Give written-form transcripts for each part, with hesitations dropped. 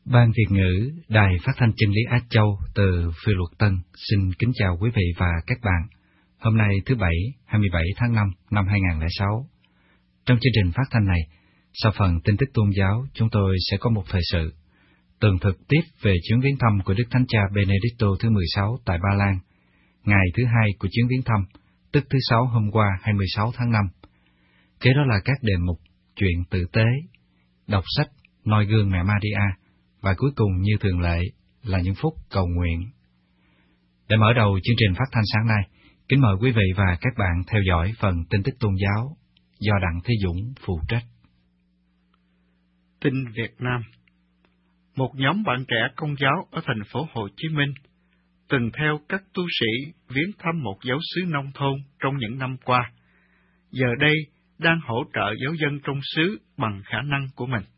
Ban Việt ngữ Đài Phát thanh Chân lý Á Châu từ Phiêu Luật Tân xin kính chào quý vị và các bạn. Hôm nay thứ Bảy, 27 tháng 5 năm 2006. Trong chương trình phát thanh này, sau phần tin tức tôn giáo, chúng tôi sẽ có một thời sự tường thực tiếp về chuyến viếng thăm của Đức Thánh Cha Benedicto thứ 16 tại Ba Lan, ngày thứ hai của chuyến viếng thăm, tức thứ Sáu hôm qua 26 tháng 5. Kế đó là các đề mục chuyện tử tế, đọc sách, noi gương mẹ Maria, và cuối cùng như thường lệ là những phút cầu nguyện. Để mở đầu chương trình phát thanh sáng nay, kính mời quý vị và các bạn theo dõi phần tin tức tôn giáo do Đặng Thế Dũng phụ trách. Tin Việt Nam. Một nhóm bạn trẻ Công giáo ở thành phố Hồ Chí Minh từng theo các tu sĩ viếng thăm một giáo xứ nông thôn trong những năm qua, giờ đây đang hỗ trợ giáo dân trong xứ bằng khả năng của mình.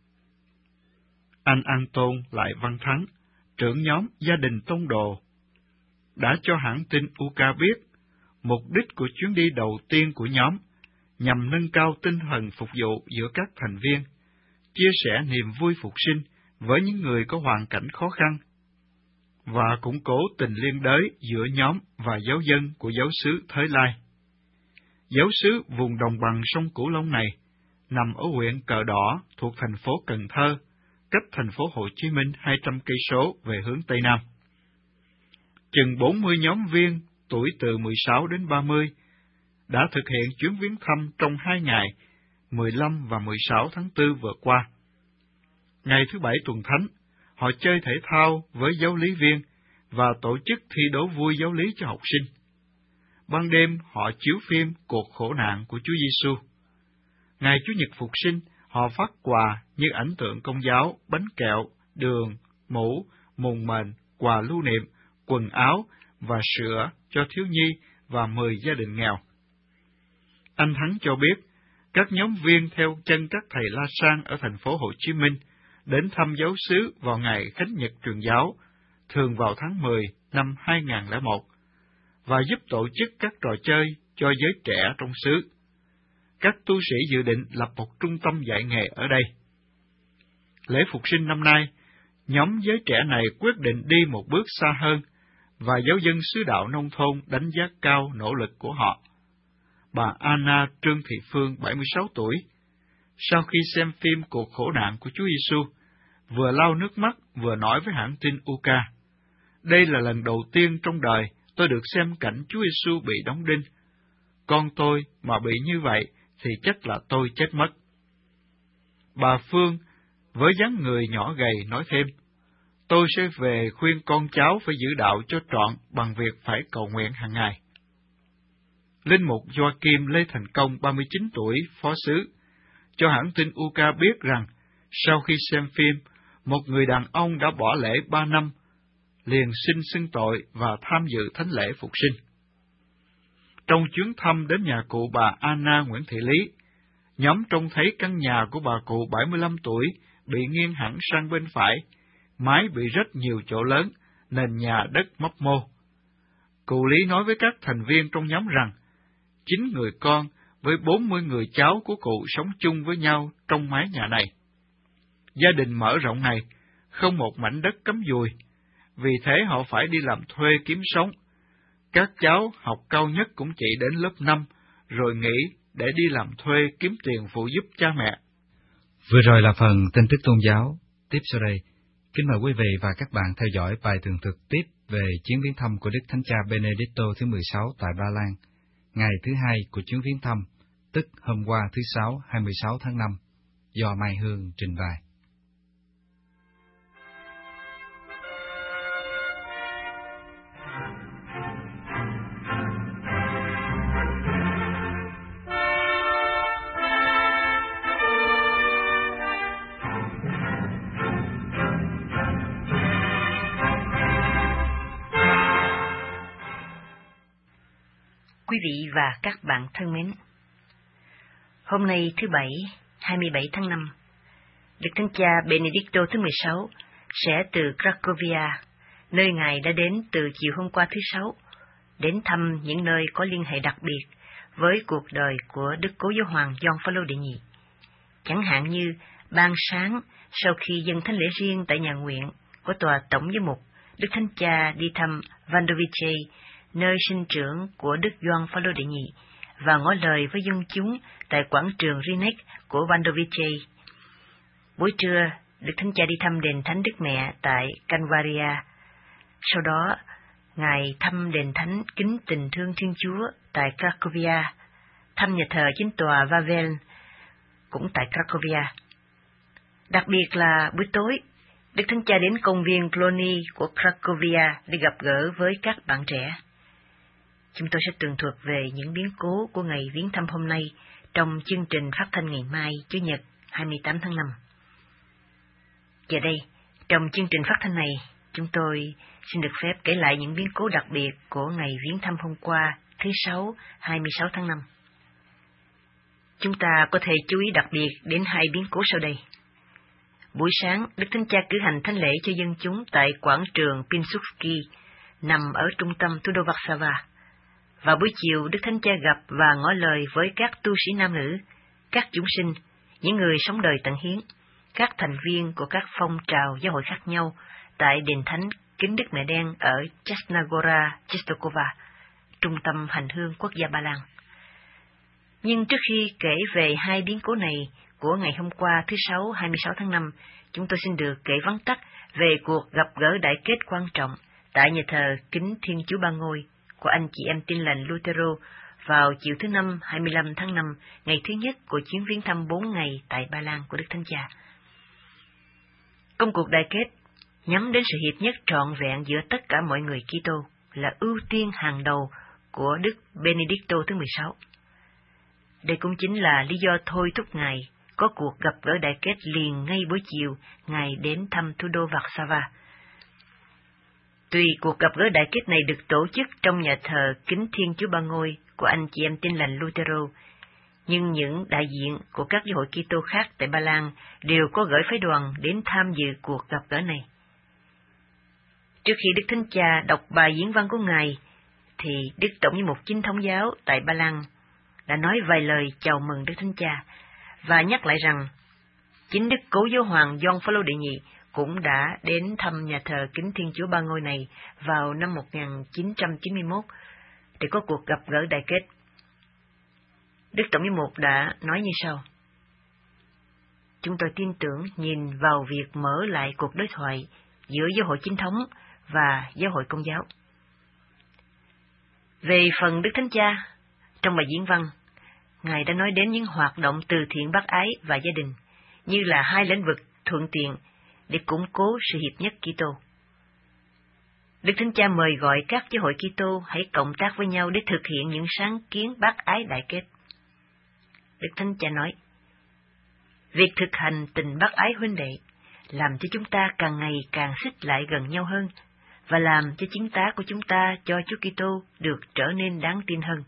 Anh An Tôn Lại Văn Thắng, trưởng nhóm gia đình tông đồ, đã cho hãng tin UK biết mục đích của chuyến đi đầu tiên của nhóm nhằm nâng cao tinh thần phục vụ giữa các thành viên, chia sẻ niềm vui phục sinh với những người có hoàn cảnh khó khăn, và củng cố tình liên đới giữa nhóm và giáo dân của giáo xứ Thới Lai. Giáo xứ vùng đồng bằng sông Cửu Long này nằm ở huyện Cờ Đỏ thuộc thành phố Cần Thơ, cách thành phố Hồ Chí Minh 200 cây số về hướng Tây Nam. Chừng 40 nhóm viên tuổi từ 16 đến 30 đã thực hiện chuyến viếng thăm trong 2 ngày 15 và 16 tháng 4 vừa qua. Ngày thứ Bảy tuần thánh, họ chơi thể thao với giáo lý viên và tổ chức thi đấu vui giáo lý cho học sinh. Ban đêm, họ chiếu phim Cuộc khổ nạn của Chúa Giêsu. Ngày Chủ nhật Phục sinh, họ phát quà như ảnh tượng Công giáo, bánh kẹo, đường, mũ, mùng mền, quà lưu niệm, quần áo và sữa cho thiếu nhi và 10 gia đình nghèo. Anh Thắng cho biết, các nhóm viên theo chân các thầy La Sang ở thành phố Hồ Chí Minh đến thăm giáo xứ vào ngày Khánh nhật Truyền giáo, thường vào tháng 10 năm 2001, và giúp tổ chức các trò chơi cho giới trẻ trong xứ. Các tu sĩ dự định lập một trung tâm dạy nghề ở đây. Lễ Phục sinh năm nay, nhóm giới trẻ này quyết định đi một bước xa hơn, và giáo dân xứ đạo nông thôn đánh giá cao nỗ lực của họ. Bà Anna Trương Thị Phương, 76 tuổi, sau khi xem phim Cuộc khổ nạn của Chúa Giêsu, vừa lau nước mắt vừa nói với hãng tin UK: "Đây là lần đầu tiên trong đời tôi được xem cảnh Chúa Giêsu bị đóng đinh. Con tôi mà bị như vậy thì chắc là tôi chết mất." Bà Phương, với dáng người nhỏ gầy, nói thêm: "Tôi sẽ về khuyên con cháu phải giữ đạo cho trọn bằng việc phải cầu nguyện hàng ngày." Linh mục Joachim Lê Thành Công, 39 tuổi, phó xứ, cho hãng tin UK biết rằng, sau khi xem phim, một người đàn ông đã bỏ lễ 3 năm, liền xin xưng tội và tham dự thánh lễ Phục sinh. Trong chuyến thăm đến nhà cụ bà Anna Nguyễn Thị Lý, nhóm trông thấy căn nhà của bà cụ 75 tuổi bị nghiêng hẳn sang bên phải, mái bị rất nhiều chỗ lớn, nền nhà đất mấp mô. Cụ Lý nói với các thành viên trong nhóm rằng, 9 người con với 40 người cháu của cụ sống chung với nhau trong mái nhà này. Gia đình mở rộng này không một mảnh đất cắm dùi, vì thế họ phải đi làm thuê kiếm sống. Các cháu học cao nhất cũng chỉ đến lớp 5, rồi nghỉ để đi làm thuê kiếm tiền phụ giúp cha mẹ. Vừa rồi là phần tin tức tôn giáo. Tiếp sau đây, kính mời quý vị và các bạn theo dõi bài tường thực tiếp về chuyến viếng thăm của Đức Thánh Cha Benedicto thứ 16 tại Ba Lan, ngày thứ hai của chuyến viếng thăm, tức hôm qua thứ Sáu 26 tháng 5, do Mai Hương trình bày. Quý vị và các bạn thân mến, hôm nay thứ Bảy, 27 tháng 5, Đức Thánh Cha Benedicto thứ 16 sẽ từ Cracovia, nơi Ngài đã đến từ chiều hôm qua thứ Sáu, đến thăm những nơi có liên hệ đặc biệt với cuộc đời của Đức Cố Giáo hoàng Gioan Phaolô đệ nhị, chẳng hạn như Ban sáng, sau khi dâng thánh lễ riêng tại nhà nguyện của tòa tổng giám mục, Đức Thánh Cha đi thăm Vandovice, nơi sinh trưởng của Đức Gioan Phaolô đệ nhị, và ngỏ lời với dân chúng tại quảng trường Rinek của Vandovice. Buổi trưa, Đức Thánh Cha đi thăm đền Thánh Đức Mẹ tại Calvaria. Sau đó, Ngài thăm đền Thánh Kính Tình Thương Thiên Chúa tại Cracovia, thăm nhà thờ chính tòa Wawel cũng tại Cracovia. Đặc biệt là buổi tối, Đức Thánh Cha đến công viên Glony của Cracovia để gặp gỡ với các bạn trẻ. Chúng tôi sẽ tường thuật về những biến cố của ngày viếng thăm hôm nay trong chương trình phát thanh ngày mai, Chủ nhật 28 tháng 5. Giờ đây, trong chương trình phát thanh này, chúng tôi xin được phép kể lại những biến cố đặc biệt của ngày viếng thăm hôm qua, thứ Sáu, 26 tháng 5. Chúng ta có thể chú ý đặc biệt đến hai biến cố sau đây. Buổi sáng, Đức Thánh Cha cử hành thánh lễ cho dân chúng tại quảng trường Piłsudski, nằm ở trung tâm thủ đô Warsaw. Và buổi chiều, Đức Thánh Cha gặp và ngỏ lời với các tu sĩ nam nữ, các chúng sinh, những người sống đời tận hiến, các thành viên của các phong trào giáo hội khác nhau tại đền Thánh Kính Đức Mẹ Đen ở Chesnagora, Chistokova, trung tâm hành hương quốc gia Ba Lan. Nhưng trước khi kể về hai biến cố này của ngày hôm qua thứ Sáu 26 tháng 5, chúng tôi xin được kể vắn tắt về cuộc gặp gỡ đại kết quan trọng tại nhà thờ Kính Thiên Chúa Ba Ngôi của anh chị em Tin Lành Lutero vào chiều thứ Năm 25 tháng 5, ngày thứ nhất của chuyến viếng thăm 4 ngày tại Ba Lan của Đức Thánh Cha. Công cuộc đại kết nhắm đến sự hiệp nhất trọn vẹn giữa tất cả mọi người Kitô là ưu tiên hàng đầu của Đức Benedicto thứ 16. Đây cũng chính là lý do thôi thúc Ngài có cuộc gặp gỡ đại kết liền ngay buổi chiều Ngài đến thăm thủ đô Warsaw. Tuy cuộc gặp gỡ đại kết này được tổ chức trong nhà thờ Kính Thiên Chúa Ba Ngôi của anh chị em Tin Lành Lutero, nhưng những đại diện của các giáo hội Kitô khác tại Ba Lan đều có gửi phái đoàn đến tham dự cuộc gặp gỡ này. Trước khi Đức Thánh Cha đọc bài diễn văn của Ngài, thì Đức Tổng giám mục Chính thống giáo tại Ba Lan đã nói vài lời chào mừng Đức Thánh Cha và nhắc lại rằng chính Đức Cố Giáo hoàng Gioan Phaolô đệ nhị cũng đã đến thăm nhà thờ Kính Thiên Chúa Ba Ngôi này vào năm 1991 để có cuộc gặp gỡ đại kết. Đức Tổng giám mục đã nói như sau: Chúng tôi tin tưởng nhìn vào việc mở lại cuộc đối thoại giữa giáo hội chính thống và giáo hội công giáo. Về phần Đức Thánh Cha, trong bài diễn văn, Ngài đã nói đến những hoạt động từ thiện bác ái và gia đình như là hai lĩnh vực thuận tiện để củng cố sự hiệp nhất Kitô. Đức Thánh Cha mời gọi các giáo hội Kitô hãy cộng tác với nhau để thực hiện những sáng kiến bác ái đại kết. Đức Thánh Cha nói: Việc thực hành tình bác ái huynh đệ làm cho chúng ta càng ngày càng xích lại gần nhau hơn và làm cho chính tá của chúng ta cho Chúa Kitô được trở nên đáng tin hơn.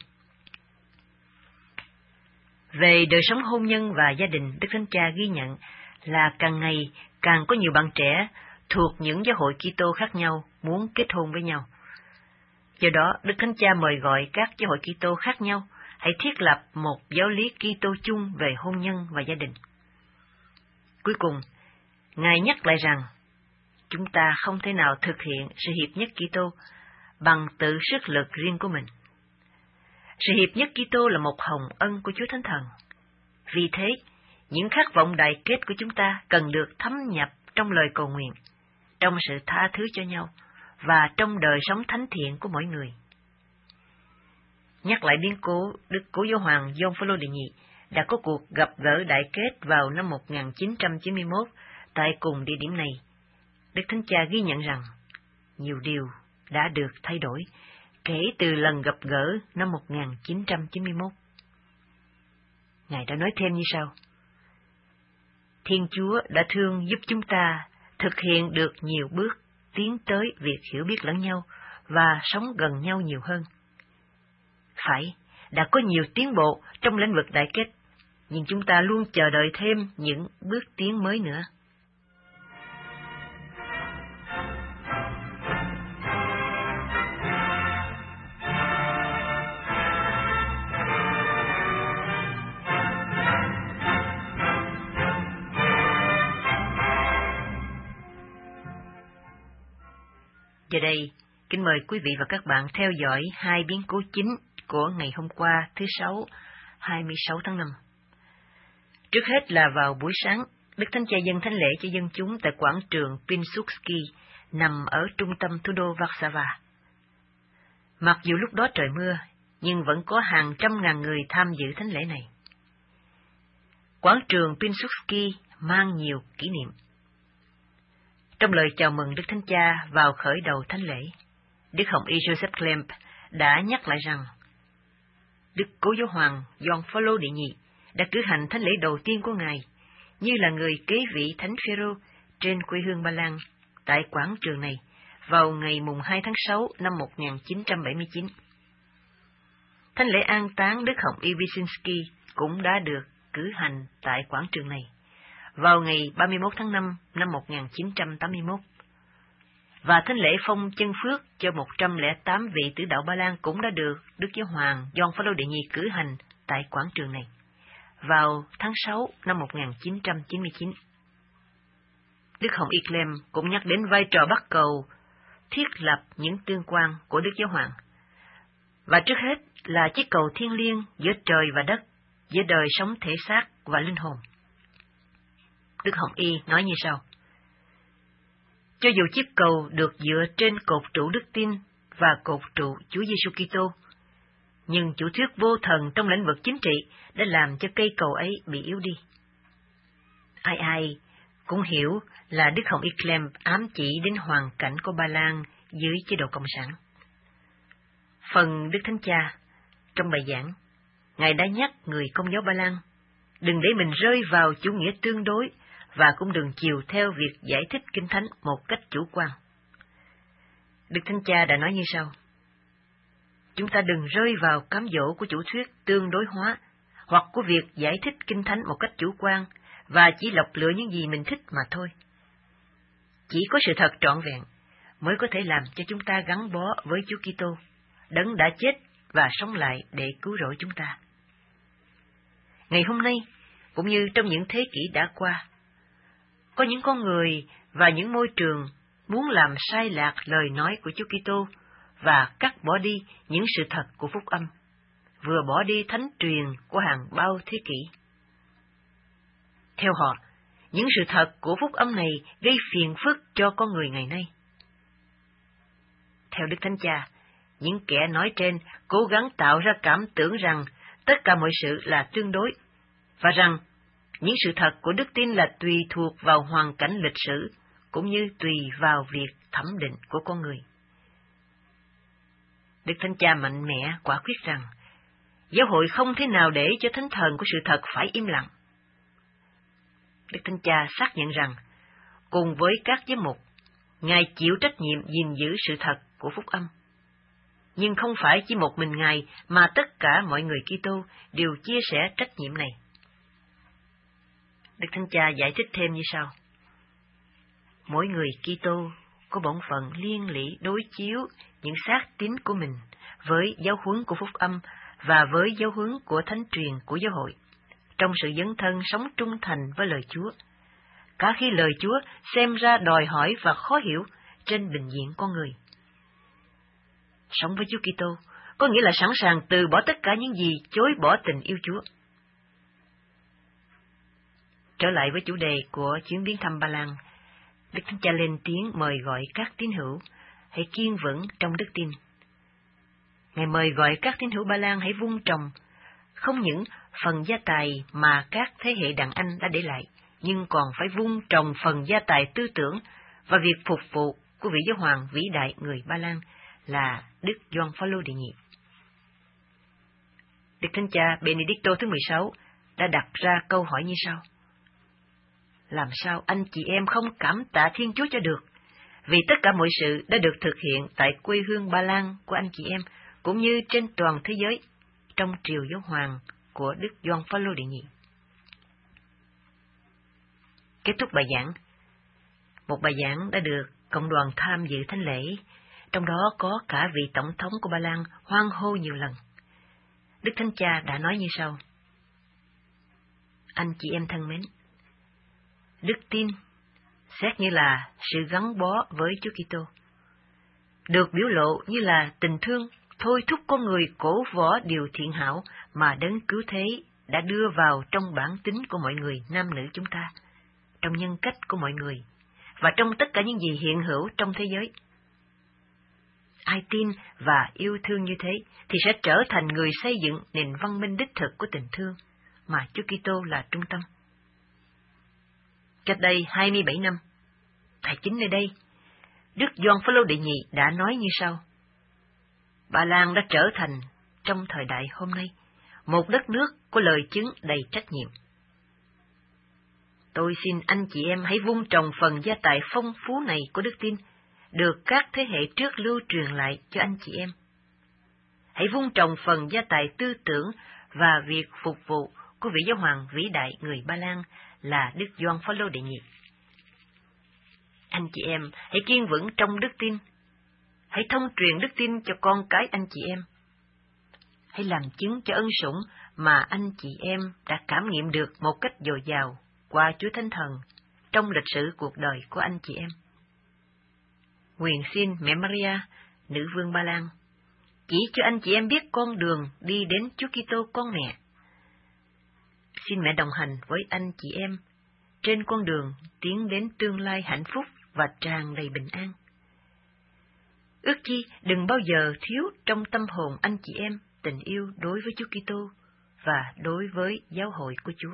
Về đời sống hôn nhân và gia đình, Đức Thánh Cha ghi nhận là càng ngày càng có nhiều bạn trẻ thuộc những giáo hội Kitô khác nhau muốn kết hôn với nhau. Do đó, Đức Thánh Cha mời gọi các giáo hội Kitô khác nhau hãy thiết lập một giáo lý Kitô chung về hôn nhân và gia đình. Cuối cùng, Ngài nhắc lại rằng chúng ta không thể nào thực hiện sự hiệp nhất Kitô bằng tự sức lực riêng của mình. Sự hiệp nhất Kitô là một hồng ân của Chúa Thánh Thần. Vì thế, những khát vọng đại kết của chúng ta cần được thấm nhập trong lời cầu nguyện, trong sự tha thứ cho nhau và trong đời sống thánh thiện của mỗi người. Nhắc lại biến cố, Đức Cố Giáo hoàng Gioan Phaolô đệ nhị đã có cuộc gặp gỡ đại kết vào năm 1991 tại cùng địa điểm này. Đức Thánh Cha ghi nhận rằng nhiều điều đã được thay đổi kể từ lần gặp gỡ năm 1991. Ngài đã nói thêm như sau: Thiên Chúa đã thương giúp chúng ta thực hiện được nhiều bước tiến tới việc hiểu biết lẫn nhau và sống gần nhau nhiều hơn. Phải, đã có nhiều tiến bộ trong lĩnh vực đại kết, nhưng chúng ta luôn chờ đợi thêm những bước tiến mới nữa. Giờ đây, kính mời quý vị và các bạn theo dõi hai biến cố chính của ngày hôm qua thứ Sáu, 26 tháng 5. Trước hết là vào buổi sáng, Đức Thánh Cha dâng thánh lễ cho dân chúng tại quảng trường Piłsudski, nằm ở trung tâm thủ đô Warsaw. Mặc dù lúc đó trời mưa, nhưng vẫn có hàng trăm ngàn người tham dự thánh lễ này. Quảng trường Piłsudski mang nhiều kỷ niệm. Trong lời chào mừng Đức Thánh Cha vào khởi đầu thánh lễ, Đức Hồng Y Joseph Klemp đã nhắc lại rằng Đức Cố Giáo hoàng Gioan Phaolô đệ nhị đã cử hành thánh lễ đầu tiên của Ngài như là người kế vị Thánh Phêrô trên quê hương Ba Lan tại quảng trường này vào ngày mùng 2 tháng 6 năm 1979. Thánh lễ an táng Đức Hồng Y Wyszynski cũng đã được cử hành tại quảng trường này vào ngày 31 tháng 5 năm 1981. Và thánh lễ phong chân phước cho 108 vị tử đạo Ba Lan cũng đã được Đức Giáo hoàng Gioan Phaolô đệ nhị cử hành tại quảng trường này vào tháng 6 năm 1999. Đức Hồng Y Clem cũng nhắc đến vai trò bắt cầu thiết lập những tương quan của Đức Giáo hoàng, và trước hết là chiếc cầu thiêng liêng giữa trời và đất, giữa đời sống thể xác và linh hồn. Đức Hồng Y nói như sau: cho dù chiếc cầu được dựa trên cột trụ đức tin và cột trụ Chúa Giêsu Kitô, nhưng chủ thuyết vô thần trong lĩnh vực chính trị đã làm cho cây cầu ấy bị yếu đi. Ai ai cũng hiểu là Đức Hồng Y Clem ám chỉ đến hoàn cảnh của Ba Lan dưới chế độ cộng sản. Phần Đức Thánh Cha trong bài giảng, Ngài đã nhắc người Công giáo Ba Lan đừng để mình rơi vào chủ nghĩa tương đối và cũng đừng chiều theo việc giải thích Kinh Thánh một cách chủ quan. Đức Thánh Cha đã nói như sau: chúng ta đừng rơi vào cám dỗ của chủ thuyết tương đối hóa hoặc của việc giải thích Kinh Thánh một cách chủ quan và chỉ lọc lựa những gì mình thích mà thôi. Chỉ có sự thật trọn vẹn mới có thể làm cho chúng ta gắn bó với Chúa Kitô, Đấng đã chết và sống lại để cứu rỗi chúng ta. Ngày hôm nay, cũng như trong những thế kỷ đã qua, có những con người và những môi trường muốn làm sai lạc lời nói của Chúa Kitô và cắt bỏ đi những sự thật của phúc âm, vừa bỏ đi thánh truyền của hàng bao thế kỷ. Theo họ, những sự thật của phúc âm này gây phiền phức cho con người ngày nay. Theo Đức Thánh Cha, những kẻ nói trên cố gắng tạo ra cảm tưởng rằng tất cả mọi sự là tương đối, và rằng những sự thật của đức tin là tùy thuộc vào hoàn cảnh lịch sử, cũng như tùy vào việc thẩm định của con người. Đức Thánh Cha mạnh mẽ quả quyết rằng, giáo hội không thể nào để cho thánh thần của sự thật phải im lặng. Đức Thánh Cha xác nhận rằng, cùng với các giám mục, Ngài chịu trách nhiệm gìn giữ sự thật của phúc âm. Nhưng không phải chỉ một mình Ngài mà tất cả mọi người Kitô đều chia sẻ trách nhiệm này. Đức Thánh Cha giải thích thêm như sau: mỗi người Kitô có bổn phận liên lỉ đối chiếu những xác tín của mình với giáo huấn của phúc âm và với giáo huấn của thánh truyền của giáo hội, trong sự dấn thân sống trung thành với lời Chúa, cả khi lời Chúa xem ra đòi hỏi và khó hiểu trên bình diện con người. Sống với Chúa Kitô có nghĩa là sẵn sàng từ bỏ tất cả những gì chối bỏ tình yêu Chúa. Trở lại với chủ đề của chuyến viếng thăm Ba Lan, Đức Thánh Cha lên tiếng mời gọi các tín hữu hãy kiên vững trong đức tin. Ngài mời gọi các tín hữu Ba Lan hãy vun trồng không những phần gia tài mà các thế hệ đàn anh đã để lại, nhưng còn phải vun trồng phần gia tài tư tưởng và việc phục vụ của vị giáo hoàng vĩ đại người Ba Lan là Đức Gioan Phaolô đệ nhị. Đức Thánh Cha Benedicto thứ 16 đã đặt ra câu hỏi như sau: làm sao anh chị em không cảm tạ Thiên Chúa cho được, vì tất cả mọi sự đã được thực hiện tại quê hương Ba Lan của anh chị em, cũng như trên toàn thế giới, trong triều giáo hoàng của Đức Gioan Phaolô đệ nhị. Kết thúc bài giảng, một bài giảng đã được cộng đoàn tham dự thánh lễ, trong đó có cả vị tổng thống của Ba Lan hoan hô nhiều lần. Đức Thánh Cha đã nói như sau: anh chị em thân mến, đức tin xét như là sự gắn bó với Chúa Kitô. được biểu lộ như là tình thương thôi thúc con người cổ võ điều thiện hảo mà Đấng Cứu Thế đã đưa vào trong bản tính của mọi người nam nữ chúng ta, trong nhân cách của mọi người, và trong tất cả những gì hiện hữu trong thế giới. Ai tin và yêu thương như thế thì sẽ trở thành người xây dựng nền văn minh đích thực của tình thương, mà Chúa Kitô là trung tâm. Cách đây 27 năm, tại chính nơi đây, Đức Gioan Phaolô đệ nhị đã nói như sau: Ba Lan đã trở thành, trong thời đại hôm nay, một đất nước có lời chứng đầy trách nhiệm. Tôi xin anh chị em hãy vun trồng phần gia tài phong phú này của đức tin, được các thế hệ trước lưu truyền lại cho anh chị em. Hãy vun trồng phần gia tài tư tưởng và việc phục vụ của vị giáo hoàng vĩ đại người Ba Lan là Đức Gioan Phaolô đệ nhị. Anh chị em hãy kiên vững trong đức tin, hãy thông truyền đức tin cho con cái anh chị em. Hãy làm chứng cho ân sủng mà anh chị em đã cảm nghiệm được một cách dồi dào qua Chúa Thánh Thần trong lịch sử cuộc đời của anh chị em. Nguyện xin Mẹ Maria, Nữ Vương Ba Lan, chỉ cho anh chị em biết con đường đi đến Chúa Kitô con mẹ. Xin mẹ đồng hành với anh chị em trên con đường tiến đến tương lai hạnh phúc và tràn đầy bình an. Ước chi đừng bao giờ thiếu trong tâm hồn anh chị em tình yêu đối với Chúa Kitô và đối với giáo hội của Chúa.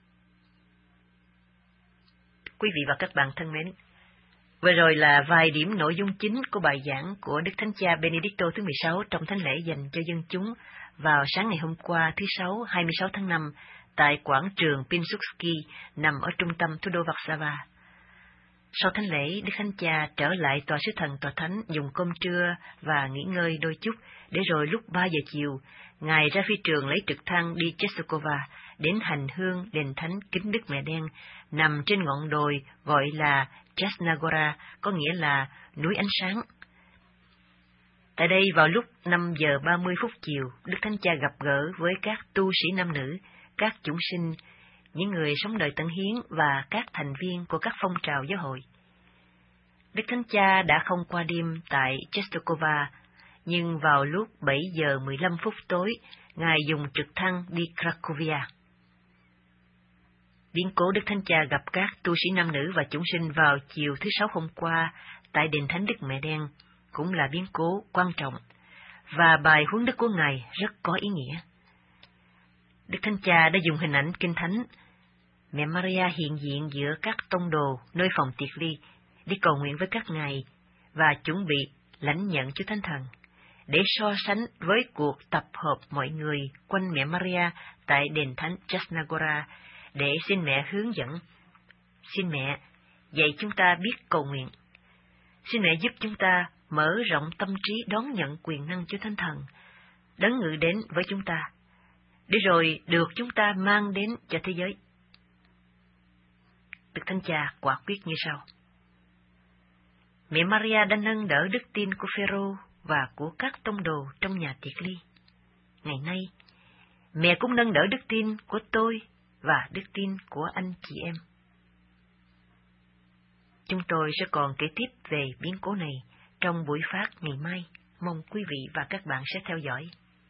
Quý vị và các bạn thân mến, vừa rồi là vài điểm nội dung chính của bài giảng của Đức Thánh Cha Benedicto thứ 16 trong thánh lễ dành cho dân chúng vào sáng ngày hôm qua thứ Sáu 26 tháng 5 tại quảng trường Piłsudski nằm ở trung tâm thủ đô Warszawa. Sau thánh lễ, Đức Thánh Cha trở lại tòa sứ thần tòa thánh dùng cơm trưa và nghỉ ngơi đôi chút, để rồi lúc 3 giờ chiều, Ngài ra phi trường lấy trực thăng đi Czestochowa đến hành hương đền thánh Kính Đức Mẹ Đen nằm trên ngọn đồi gọi là Jasna Gora, có nghĩa là núi ánh sáng. Tại đây vào lúc 5 giờ 30 phút chiều, Đức Thánh Cha gặp gỡ với các tu sĩ nam nữ, các chúng sinh, những người sống đời tận hiến và các thành viên của các phong trào giáo hội. Đức Thánh Cha đã không qua đêm tại Czestochowa, nhưng vào lúc 7 giờ 15 phút tối, Ngài dùng trực thăng đi Cracovia. Biến cố Đức Thánh Cha gặp các tu sĩ nam nữ và chúng sinh vào chiều thứ Sáu hôm qua tại đền thánh Đức Mẹ Đen cũng là biến cố quan trọng, và bài huấn đức của Ngài rất có ý nghĩa. Đức Thánh Cha đã dùng hình ảnh Kinh Thánh Mẹ Maria hiện diện giữa các tông đồ nơi phòng tiệc ly để cầu nguyện với các ngài và chuẩn bị lãnh nhận Chúa Thánh Thần, để so sánh với cuộc tập hợp mọi người quanh mẹ Maria tại đền thánh Jasna Gora để xin mẹ hướng dẫn. Xin mẹ dạy chúng ta biết cầu nguyện. Xin mẹ giúp chúng ta mở rộng tâm trí đón nhận quyền năng Chúa Thánh Thần, đấng ngự đến với chúng ta, để rồi được chúng ta mang đến cho thế giới. Đức Thánh Cha quả quyết như sau: Mẹ Maria đã nâng đỡ đức tin của Phêrô và của các tông đồ trong nhà tiệc ly. Ngày nay, mẹ cũng nâng đỡ đức tin của tôi và đức tin của anh chị em. Chúng tôi sẽ còn kể tiếp về biến cố này trong buổi phát ngày mai. Mong quý vị và các bạn sẽ theo dõi.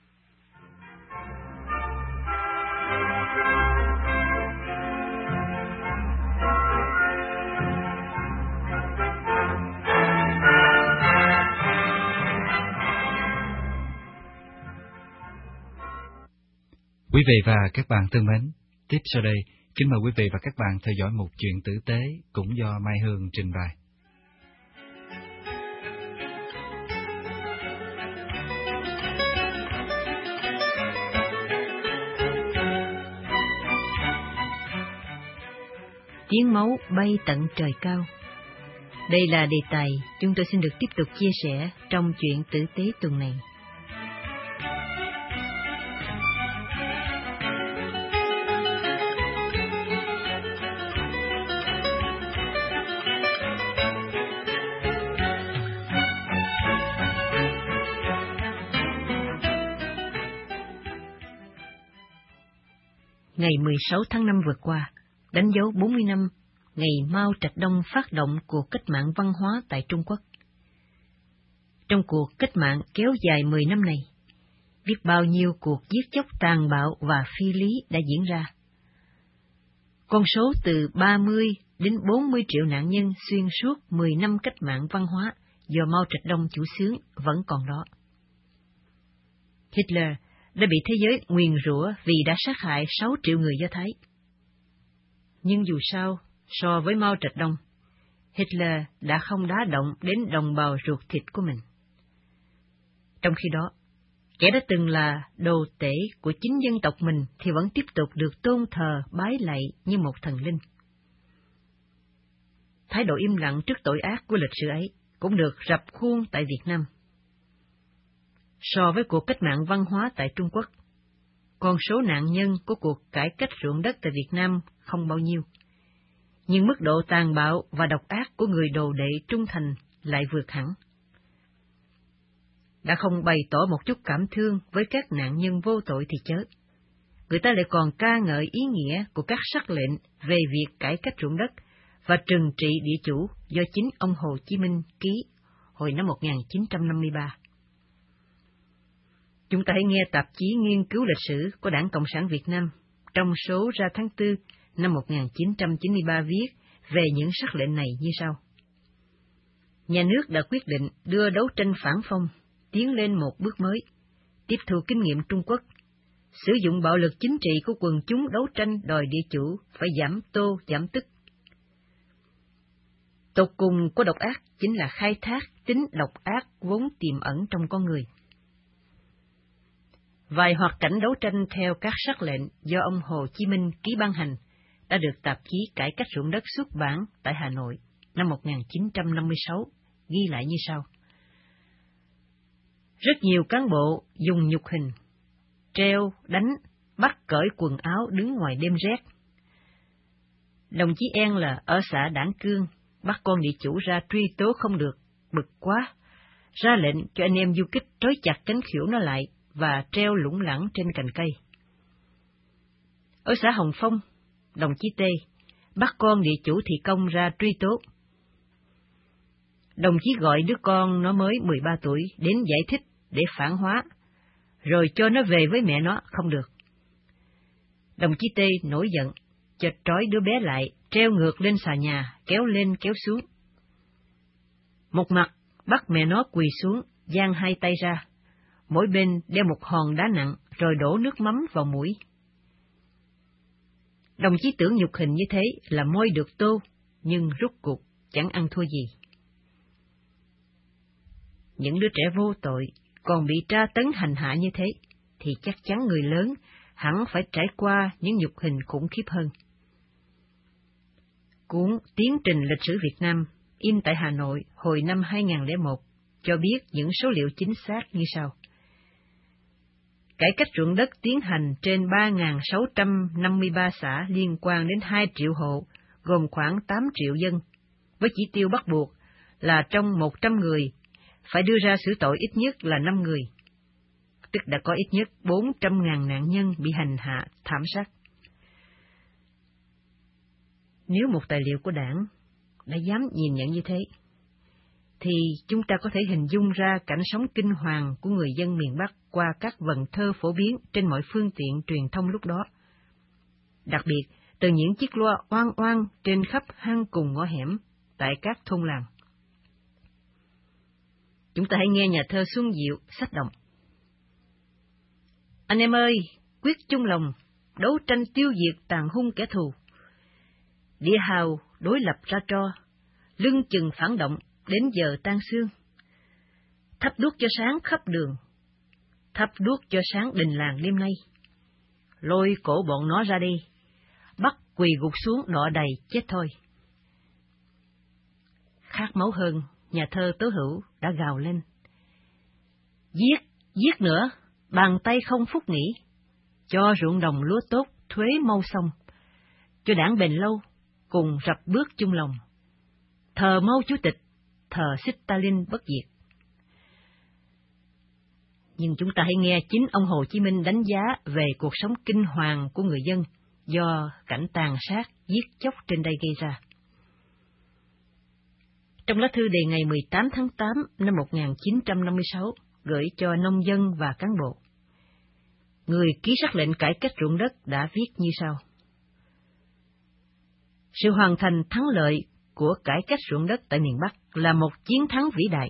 Quý vị và các bạn thân mến, tiếp sau đây, kính mời quý vị và các bạn theo dõi một chuyện tử tế cũng do Mai Hương trình bày. Tiếng máu bay tận trời cao. Đây là đề tài chúng tôi xin được tiếp tục chia sẻ trong chuyện tử tế tuần này. Ngày 16 tháng 5 vừa qua, đánh dấu 40 năm ngày Mao Trạch Đông phát động cuộc cách mạng văn hóa tại Trung Quốc. trong cuộc cách mạng kéo dài 10 năm này, biết bao nhiêu cuộc giết chóc tàn bạo và phi lý đã diễn ra. Con số từ 30 đến 40 triệu nạn nhân xuyên suốt 10 năm cách mạng văn hóa do Mao Trạch Đông chủ xướng vẫn còn đó. Hitler đã bị thế giới nguyền rủa vì đã sát hại 6 triệu người Do Thái. Nhưng dù sao, so với Mao Trạch Đông, Hitler đã không đá động đến đồng bào ruột thịt của mình. Trong khi đó, kẻ đã từng là đồ tể của chính dân tộc mình thì vẫn tiếp tục được tôn thờ bái lạy như một thần linh. Thái độ im lặng trước tội ác của lịch sử ấy cũng được rập khuôn tại Việt Nam. So với cuộc cách mạng văn hóa tại Trung Quốc, con số nạn nhân của cuộc cải cách ruộng đất tại Việt Nam không bao nhiêu, nhưng mức độ tàn bạo và độc ác của người đồ đệ trung thành lại vượt hẳn. Đã không bày tỏ một chút cảm thương với các nạn nhân vô tội thì chớ, người ta lại còn ca ngợi ý nghĩa của các sắc lệnh về việc cải cách ruộng đất và trừng trị địa chủ do chính ông Hồ Chí Minh ký hồi năm 1953. Chúng ta hãy nghe tạp chí nghiên cứu lịch sử của Đảng Cộng sản Việt Nam trong số ra tháng 4 năm 1993 viết về những sắc lệnh này như sau. Nhà nước đã quyết định đưa đấu tranh phản phong tiến lên một bước mới, tiếp thu kinh nghiệm Trung Quốc, sử dụng bạo lực chính trị của quần chúng đấu tranh đòi địa chủ phải giảm tô giảm tức. Tột cùng của độc ác chính là khai thác tính độc ác vốn tiềm ẩn trong con người. Vài hoạt cảnh đấu tranh theo các sắc lệnh do ông Hồ Chí Minh ký ban hành đã được tạp chí Cải cách ruộng đất xuất bản tại Hà Nội năm 1956, ghi lại như sau. Rất nhiều cán bộ dùng nhục hình, treo, đánh, bắt cởi quần áo đứng ngoài đêm rét. Đồng chí En là ở xã Đảng Cương, bắt con địa chủ ra truy tố không được, bực quá, ra lệnh cho anh em du kích trói chặt cánh khuỷu nó lại và treo lủng lẳng trên cành cây. Ở xã Hồng Phong, đồng chí Tê bắt con địa chủ thị công ra truy tố. Đồng chí gọi đứa con nó mới 13 tuổi đến giải thích để phản hóa, rồi cho nó về với mẹ nó không được. Đồng chí Tê nổi giận, cho trói đứa bé lại, treo ngược lên xà nhà, kéo lên kéo xuống. Một mặt bắt mẹ nó quỳ xuống, giang hai tay ra, mỗi bên đeo một hòn đá nặng, rồi đổ nước mắm vào mũi. Đồng chí tưởng nhục hình như thế là moi được tô, nhưng rốt cuộc chẳng ăn thua gì. Những đứa trẻ vô tội còn bị tra tấn hành hạ như thế, thì chắc chắn người lớn hẳn phải trải qua những nhục hình khủng khiếp hơn. Cuốn Tiến trình lịch sử Việt Nam in tại Hà Nội hồi năm 2001 cho biết những số liệu chính xác như sau. Cải cách ruộng đất tiến hành trên 3.653 xã liên quan đến 2 triệu hộ, gồm khoảng 8 triệu dân, với chỉ tiêu bắt buộc là trong 100 người phải đưa ra xử tội ít nhất là 5 người, tức đã có ít nhất 400.000 nạn nhân bị hành hạ, thảm sát. Nếu một tài liệu của Đảng đã dám nhìn nhận như thế, thì chúng ta có thể hình dung ra cảnh sống kinh hoàng của người dân miền Bắc qua các vần thơ phổ biến trên mọi phương tiện truyền thông lúc đó. Đặc biệt, từ những chiếc loa oang oang trên khắp hang cùng ngõ hẻm tại các thôn làng. Chúng ta hãy nghe nhà thơ Xuân Diệu xách động. Anh em ơi, quyết chung lòng, đấu tranh tiêu diệt tàn hung kẻ thù. Địa hào đối lập ra tro, lưng chừng phản động đến giờ tan xương. Thắp đuốc cho sáng khắp đường, thắp đuốc cho sáng đình làng đêm nay. Lôi cổ bọn nó ra đi, bắt quỳ gục xuống đọ đầy chết thôi. Khát máu hơn, nhà thơ Tố Hữu đã gào lên. Giết, giết nữa, bàn tay không phút nghỉ, cho ruộng đồng lúa tốt, thuế mau xong, cho đảng bền lâu, cùng rập bước chung lòng. Thờ Mao Chủ tịch, thờ Stalin bất diệt. Nhưng chúng ta hãy nghe chính ông Hồ Chí Minh đánh giá về cuộc sống kinh hoàng của người dân do cảnh tàn sát, giết chóc trên đây gây ra. trong lá thư đề ngày 18 tháng 8 năm 1956 gửi cho nông dân và cán bộ, người ký sắc lệnh cải cách ruộng đất đã viết như sau: sự hoàn thành thắng lợi của cải cách ruộng đất tại miền Bắc là một chiến thắng vĩ đại.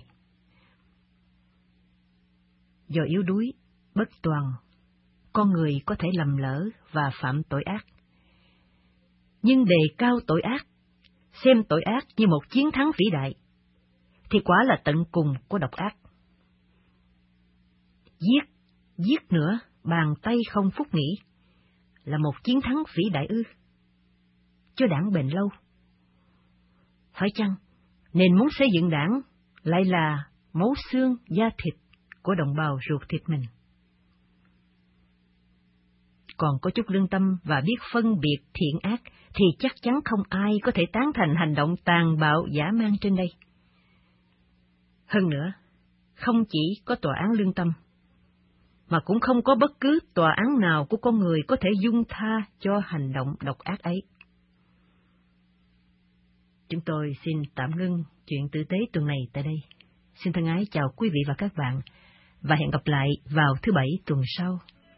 Do yếu đuối, bất toàn, con người có thể lầm lỡ và phạm tội ác. Nhưng đề cao tội ác, xem tội ác như một chiến thắng vĩ đại, thì quả là tận cùng của độc ác. Giết nữa, bàn tay không phút nghỉ, là một chiến thắng vĩ đại ư? Cho đảng bền lâu. Phải chăng, nền muốn xây dựng đảng lại là máu xương da thịt của đồng bào ruột thịt mình? Còn có chút lương tâm và biết phân biệt thiện ác, thì chắc chắn không ai có thể tán thành hành động tàn bạo dã man trên đây. Hơn nữa, không chỉ có tòa án lương tâm, mà cũng không có bất cứ tòa án nào của con người có thể dung tha cho hành động độc ác ấy. Chúng tôi xin tạm ngưng chuyện tử tế tuần này tại đây. Xin thân ái chào quý vị và các bạn, và hẹn gặp lại vào thứ Bảy tuần sau.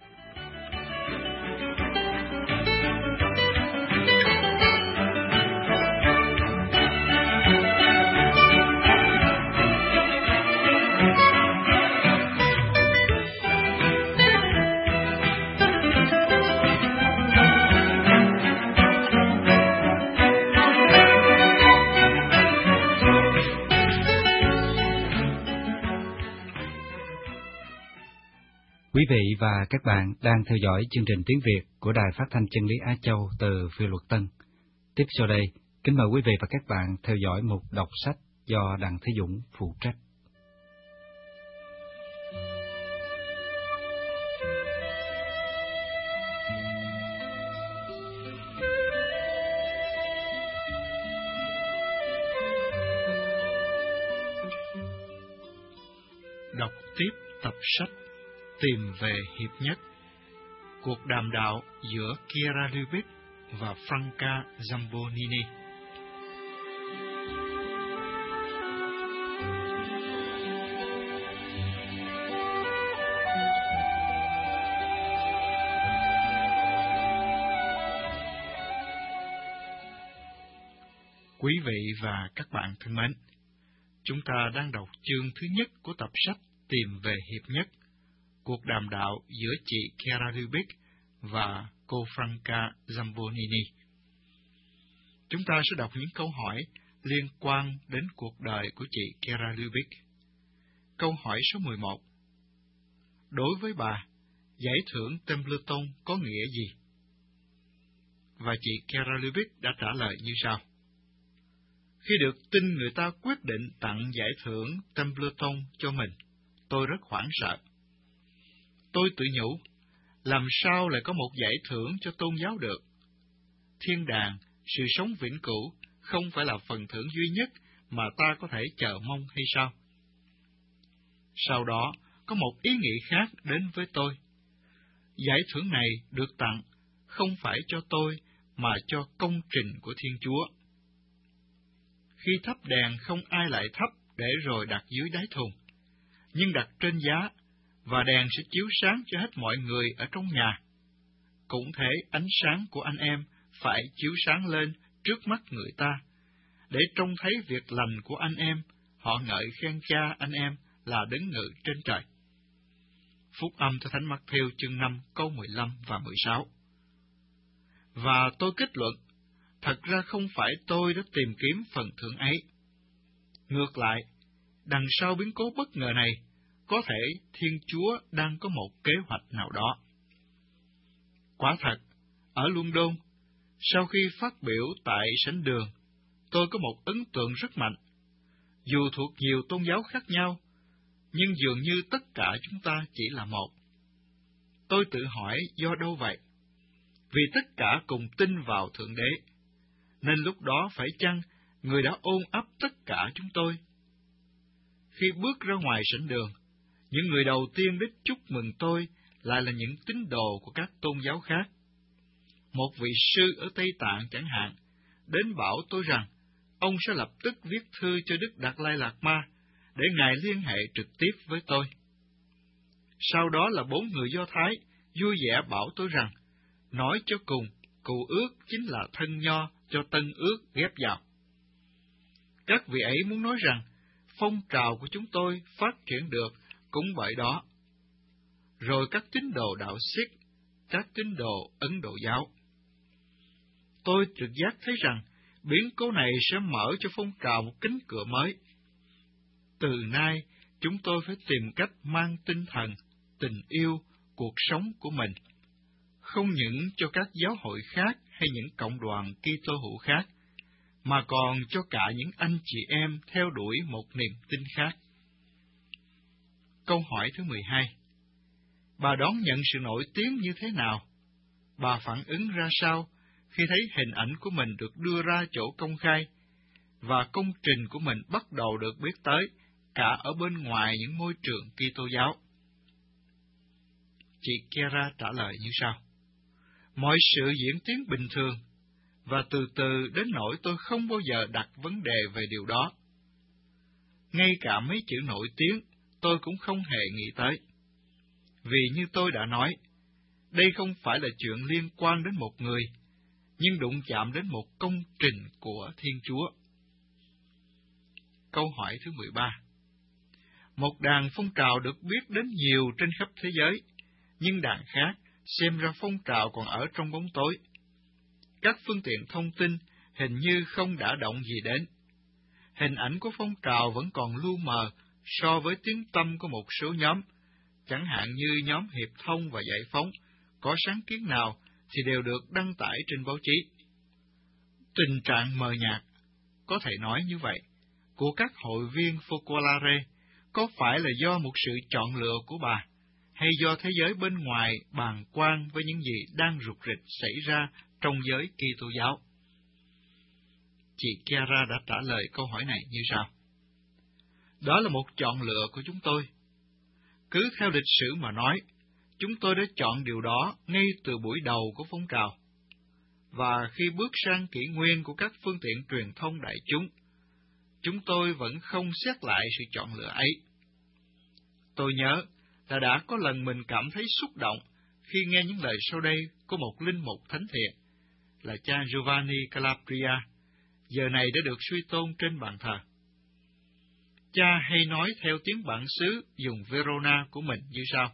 Quý vị và các bạn đang theo dõi chương trình tiếng Việt của Đài Phát thanh Chân lý Á Châu từ Phiêu Luật Tân. Tiếp sau đây, kính mời quý vị và các bạn theo dõi mục đọc sách do Đặng Thế Dũng phụ trách. Đọc tiếp tập sách Tìm về hiệp nhất, cuộc đàm đạo giữa Kiera Lubick và Franca Zambonini. Quý vị và các bạn thân mến, chúng ta đang đọc chương thứ nhất của tập sách Tìm về hiệp nhất, cuộc đàm đạo giữa chị Kiera Lubick và cô Franca Zambonini. Chúng ta sẽ đọc những câu hỏi liên quan đến cuộc đời của chị Kiera Lubick. Câu hỏi số 11. Đối với bà, giải thưởng Templeton có nghĩa gì? Và chị Kiera Lubick đã trả lời như sau. Khi được tin người ta quyết định tặng giải thưởng Templeton cho mình, tôi rất hoảng sợ. Tôi tự nhủ, làm sao lại có một giải thưởng cho tôn giáo được? Thiên đàng, sự sống vĩnh cửu, không phải là phần thưởng duy nhất mà ta có thể chờ mong hay sao? Sau đó, có một ý nghĩ khác đến với tôi. Giải thưởng này được tặng không phải cho tôi, mà cho công trình của Thiên Chúa. Khi thắp đèn không ai lại thắp để rồi đặt dưới đáy thùng, nhưng đặt trên giá, và đèn sẽ chiếu sáng cho hết mọi người ở trong nhà. Cũng thế, ánh sáng của anh em phải chiếu sáng lên trước mắt người ta, để trông thấy việc lành của anh em, họ ngợi khen Cha anh em là đấng ngự trên trời. Phúc âm theo Thánh Mắc-thêu chương 5 câu 15 và 16. Và tôi kết luận, thật ra không phải tôi đã tìm kiếm phần thưởng ấy. Ngược lại, đằng sau biến cố bất ngờ này, có thể Thiên Chúa đang có một kế hoạch nào đó. Quả thật, ở London, sau khi phát biểu tại sảnh đường, tôi có một ấn tượng rất mạnh. Dù thuộc nhiều tôn giáo khác nhau, nhưng dường như tất cả chúng ta chỉ là một. Tôi tự hỏi do đâu vậy? Vì tất cả cùng tin vào Thượng Đế, nên lúc đó phải chăng người đã ôm ấp tất cả chúng tôi? Khi bước ra ngoài sảnh đường, những người đầu tiên đến chúc mừng tôi lại là những tín đồ của các tôn giáo khác. Một vị sư ở Tây Tạng chẳng hạn, đến bảo tôi rằng ông sẽ lập tức viết thư cho Đức Đạt Lai Lạt Ma để Ngài liên hệ trực tiếp với tôi. Sau đó là 4 người Do Thái vui vẻ bảo tôi rằng, nói cho cùng, Cựu Ước chính là thân nho cho Tân Ước ghép vào. Các vị ấy muốn nói rằng, phong trào của chúng tôi phát triển được cũng bởi đó. Rồi các tín đồ đạo Sikh, các tín đồ Ấn Độ giáo. Tôi trực giác thấy rằng, biến cố này sẽ mở cho phong trào một cánh cửa mới. Từ nay, chúng tôi phải tìm cách mang tinh thần, tình yêu, cuộc sống của mình, không những cho các giáo hội khác hay những cộng đoàn Kitô hữu khác, mà còn cho cả những anh chị em theo đuổi một niềm tin khác. Câu hỏi thứ 12. Bà đón nhận sự nổi tiếng như thế nào? Bà phản ứng ra sao khi thấy hình ảnh của mình được đưa ra chỗ công khai, và công trình của mình bắt đầu được biết tới cả ở bên ngoài những môi trường Kitô giáo? Chị Kera trả lời như sau. Mọi sự diễn tiến bình thường, và từ từ đến nỗi tôi không bao giờ đặt vấn đề về điều đó. Ngay cả mấy chữ nổi tiếng, tôi cũng không hề nghĩ tới. Vì như tôi đã nói, đây không phải là chuyện liên quan đến một người, nhưng đụng chạm đến một công trình của Thiên Chúa. Câu hỏi thứ 13. Một đàn phong trào được biết đến nhiều trên khắp thế giới, nhưng đàn khác xem ra phong trào còn ở trong bóng tối. Các phương tiện thông tin hình như không đã động gì đến. Hình ảnh của phong trào vẫn còn lu mờ so với tiếng tăm của một số nhóm, chẳng hạn như nhóm Hiệp Thông và Giải Phóng, có sáng kiến nào thì đều được đăng tải trên báo chí. Tình trạng mờ nhạt, có thể nói như vậy, của các hội viên Focolare có phải là do một sự chọn lựa của bà, hay do thế giới bên ngoài bàng quan với những gì đang rục rịch xảy ra trong giới Kitô giáo? Chị Kera đã trả lời câu hỏi này như sau. Đó là một chọn lựa của chúng tôi. Cứ theo lịch sử mà nói, chúng tôi đã chọn điều đó ngay từ buổi đầu của phong trào. Và khi bước sang kỷ nguyên của các phương tiện truyền thông đại chúng tôi vẫn không xét lại sự chọn lựa ấy. Tôi nhớ là đã có lần mình cảm thấy xúc động khi nghe những lời sau đây của một linh mục thánh thiện, là cha Giovanni Calabria, giờ này đã được suy tôn trên bàn thờ. Cha hay nói theo tiếng bản xứ dùng Verona của mình như sau.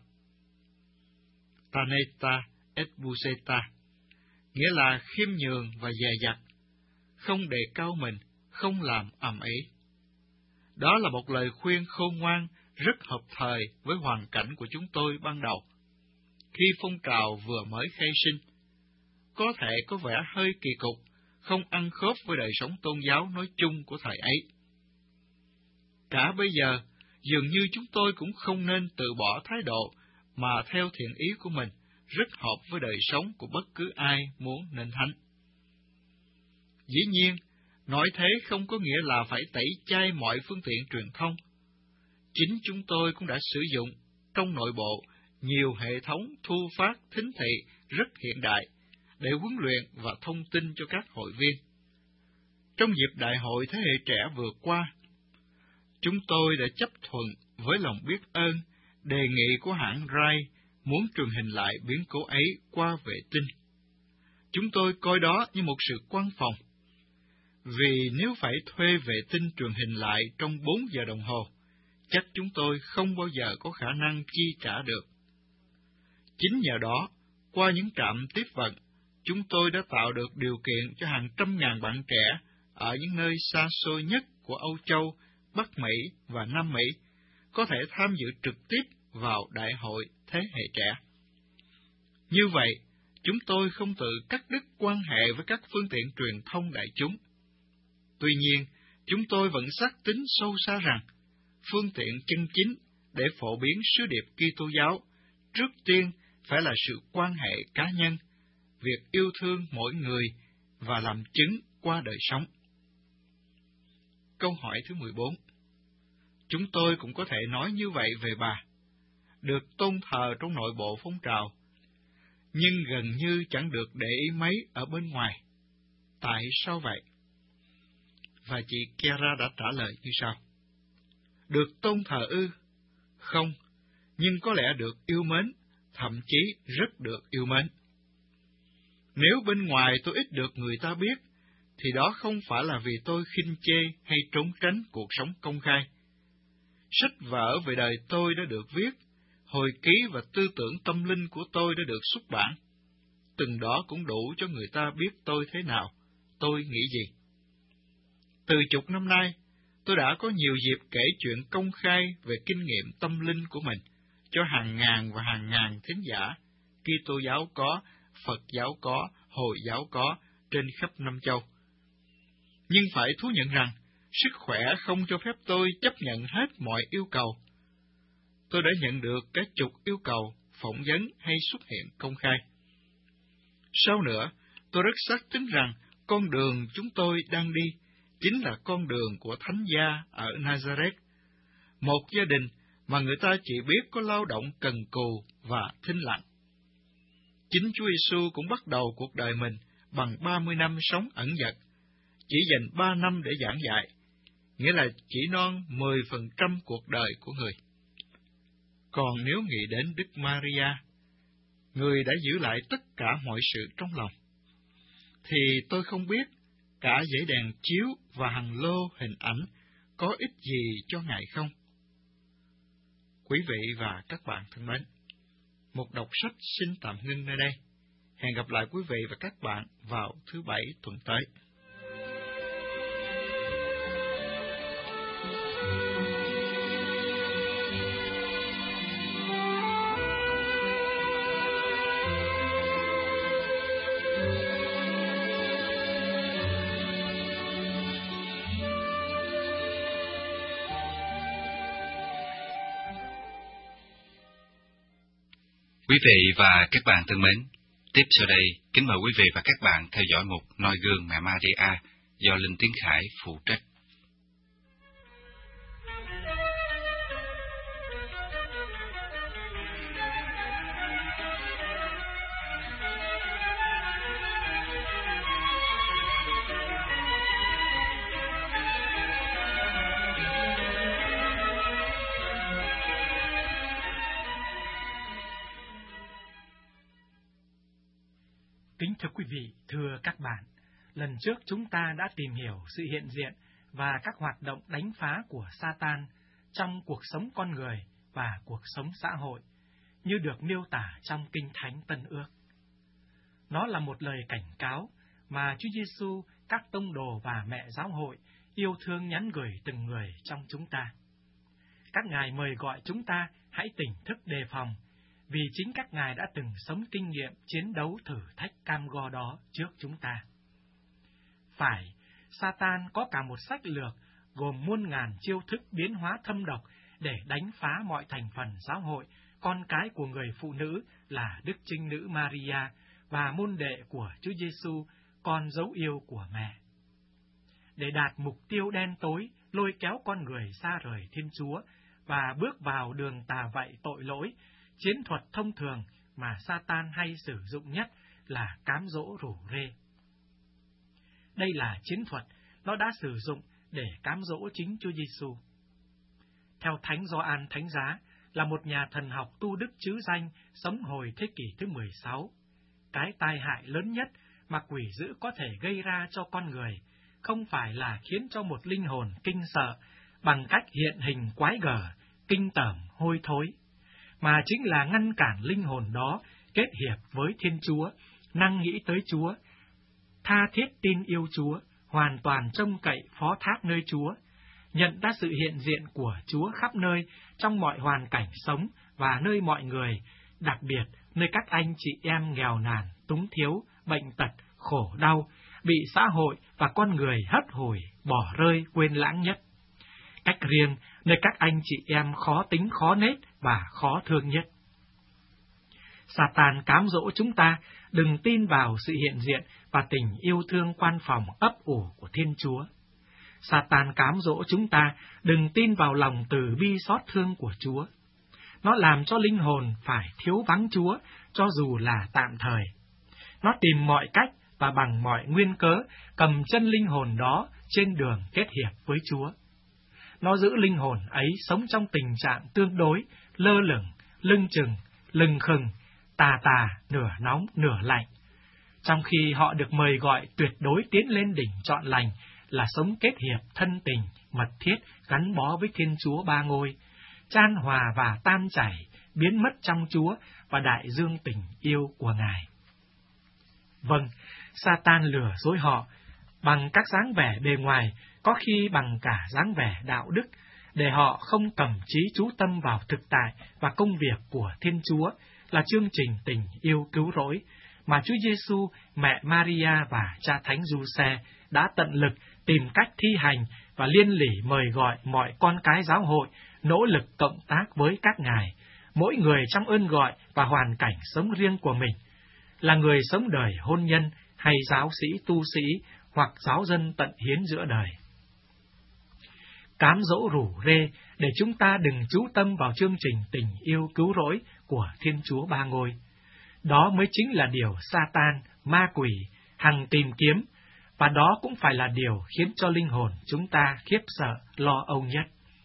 Taneta et buseta, nghĩa là khiêm nhường và dè dặt, không đề cao mình, không làm ầm ĩ. Đó là một lời khuyên khôn ngoan, rất hợp thời với hoàn cảnh của chúng tôi ban đầu, khi phong trào vừa mới khai sinh. Có thể có vẻ hơi kỳ cục, không ăn khớp với đời sống tôn giáo nói chung của thời ấy. Cả bây giờ, dường như chúng tôi cũng không nên từ bỏ thái độ mà theo thiện ý của mình, rất hợp với đời sống của bất cứ ai muốn nên thánh. Dĩ nhiên, nói thế không có nghĩa là phải tẩy chay mọi phương tiện truyền thông. Chính chúng tôi cũng đã sử dụng trong nội bộ nhiều hệ thống thu phát thính thị rất hiện đại để huấn luyện và thông tin cho các hội viên. Trong dịp đại hội thế hệ trẻ vừa qua, chúng tôi đã chấp thuận với lòng biết ơn đề nghị của hãng Rai muốn truyền hình lại biến cố ấy qua vệ tinh. Chúng tôi coi đó như một sự quan phòng, vì nếu phải thuê vệ tinh truyền hình lại trong 4 giờ đồng hồ, chắc chúng tôi không bao giờ có khả năng chi trả được. Chính nhờ đó, qua những trạm tiếp vận, chúng tôi đã tạo được điều kiện cho hàng trăm ngàn bạn trẻ ở những nơi xa xôi nhất của Âu Châu, Bắc Mỹ và Nam Mỹ có thể tham dự trực tiếp vào đại hội thế hệ trẻ. Như vậy, chúng tôi không tự cắt đứt quan hệ với các phương tiện truyền thông đại chúng. Tuy nhiên, chúng tôi vẫn xác tín sâu xa rằng, phương tiện chân chính để phổ biến sứ điệp Kitô giáo trước tiên phải là sự quan hệ cá nhân, việc yêu thương mỗi người và làm chứng qua đời sống. Câu hỏi thứ 14. Chúng tôi cũng có thể nói như vậy về bà, được tôn thờ trong nội bộ phong trào, nhưng gần như chẳng được để ý mấy ở bên ngoài. Tại sao vậy? và chị Kiara đã trả lời như sau. Được tôn thờ ư? Không, nhưng có lẽ được yêu mến, thậm chí rất được yêu mến. Nếu bên ngoài tôi ít được người ta biết, thì đó không phải là vì tôi khinh chê hay trốn tránh cuộc sống công khai. Sách vở về đời tôi đã được viết, hồi ký và tư tưởng tâm linh của tôi đã được xuất bản. Từng đó cũng đủ cho người ta biết tôi thế nào, tôi nghĩ gì. Từ chục năm nay, tôi đã có nhiều dịp kể chuyện công khai về kinh nghiệm tâm linh của mình cho hàng ngàn và hàng ngàn thính giả, Kitô giáo có, Phật giáo có, Hồi giáo có, trên khắp năm châu. Nhưng phải thú nhận rằng, sức khỏe không cho phép tôi chấp nhận hết mọi yêu cầu. Tôi đã nhận được cả chục yêu cầu, phỏng vấn hay xuất hiện công khai. Sau nữa, tôi rất xác tín rằng con đường chúng tôi đang đi chính là con đường của Thánh gia ở Nazareth, một gia đình mà người ta chỉ biết có lao động cần cù và thinh lặng. Chính Chúa Giêsu cũng bắt đầu cuộc đời mình bằng 30 năm sống ẩn dật, chỉ dành 3 năm để giảng dạy, nghĩa là chỉ non 10% cuộc đời của người. Còn nếu nghĩ đến Đức Maria, người đã giữ lại tất cả mọi sự trong lòng, thì tôi không biết cả dãy đèn chiếu và hàng lô hình ảnh có ích gì cho Ngài không? Quý vị và các bạn thân mến, một đọc sách xin tạm ngưng nơi đây. Hẹn gặp lại quý vị và các bạn vào thứ Bảy tuần tới. Quý vị và các bạn thân mến, tiếp sau đây, kính mời quý vị và các bạn theo dõi mục Noi gương mẹ Maria do Linh Tiến Khải phụ trách. Kính thưa quý vị, thưa các bạn, lần trước chúng ta đã tìm hiểu sự hiện diện và các hoạt động đánh phá của Satan trong cuộc sống con người và cuộc sống xã hội, như được miêu tả trong Kinh Thánh Tân Ước. Nó là một lời cảnh cáo mà Chúa Giêsu, các tông đồ và mẹ giáo hội yêu thương nhắn gửi từng người trong chúng ta. Các ngài mời gọi chúng ta hãy tỉnh thức đề phòng, vì chính các ngài đã từng sống kinh nghiệm chiến đấu thử thách cam go đó trước chúng ta. Phải, Satan có cả một sách lược gồm muôn ngàn chiêu thức biến hóa thâm độc để đánh phá mọi thành phần giáo hội, con cái của người phụ nữ là Đức Trinh Nữ Maria và môn đệ của Chúa Giêsu, con dấu yêu của mẹ. Để đạt mục tiêu đen tối, lôi kéo con người xa rời Thiên Chúa và bước vào đường tà vậy tội lỗi, chiến thuật thông thường mà Satan hay sử dụng nhất là cám dỗ rủ rê. Đây là chiến thuật nó đã sử dụng để cám dỗ chính Chúa Giêsu. Theo Thánh Gioan Thánh Giá, là một nhà thần học tu đức trứ danh sống hồi thế kỷ thứ 16, cái tai hại lớn nhất mà quỷ dữ có thể gây ra cho con người không phải là khiến cho một linh hồn kinh sợ bằng cách hiện hình quái gở, kinh tởm, hôi thối, mà chính là ngăn cản linh hồn đó kết hiệp với Thiên Chúa, năng nghĩ tới Chúa, tha thiết tin yêu Chúa, hoàn toàn trông cậy phó thác nơi Chúa, nhận ra sự hiện diện của Chúa khắp nơi trong mọi hoàn cảnh sống và nơi mọi người, đặc biệt nơi các anh chị em nghèo nàn, túng thiếu, bệnh tật, khổ đau, bị xã hội và con người hất hủi, bỏ rơi, quên lãng nhất. Cách riêng nơi các anh chị em khó tính, khó nết và khó thương nhất. Satan cám dỗ chúng ta đừng tin vào sự hiện diện và tình yêu thương quan phòng ấp ủ của Thiên Chúa. Satan cám dỗ chúng ta đừng tin vào lòng từ bi xót thương của Chúa. Nó làm cho linh hồn phải thiếu vắng Chúa, cho dù là tạm thời. Nó tìm mọi cách và bằng mọi nguyên cớ cầm chân linh hồn đó trên đường kết hiệp với Chúa. Nó giữ linh hồn ấy sống trong tình trạng tương đối, lơ lửng, lưng chừng, lưng khừng, tà, nửa nóng, nửa lạnh. Trong khi họ được mời gọi tuyệt đối tiến lên đỉnh trọn lành là sống kết hiệp thân tình, mật thiết, gắn bó với Thiên Chúa Ba Ngôi, chan hòa và tan chảy, biến mất trong Chúa và đại dương tình yêu của Ngài. Vâng, Sa-tan lừa dối họ bằng các dáng vẻ bề ngoài, có khi bằng cả dáng vẻ đạo đức, để họ không cầm trí chú tâm vào thực tại và công việc của Thiên Chúa là chương trình tình yêu cứu rỗi mà Chúa Giêsu, mẹ Maria và cha Thánh Giuse đã tận lực tìm cách thi hành và liên lỉ mời gọi mọi con cái giáo hội nỗ lực cộng tác với các ngài, mỗi người trong ơn gọi và hoàn cảnh sống riêng của mình, là người sống đời hôn nhân hay giáo sĩ tu sĩ hoặc giáo dân tận hiến giữa đời. Cám dỗ rủ rê để chúng ta đừng chú tâm vào chương trình tình yêu cứu rỗi của Thiên Chúa Ba Ngôi. Đó mới chính là điều Sa-tan, ma quỷ, hằng tìm kiếm, và đó cũng phải là điều khiến cho linh hồn chúng ta khiếp sợ, lo âu nhất.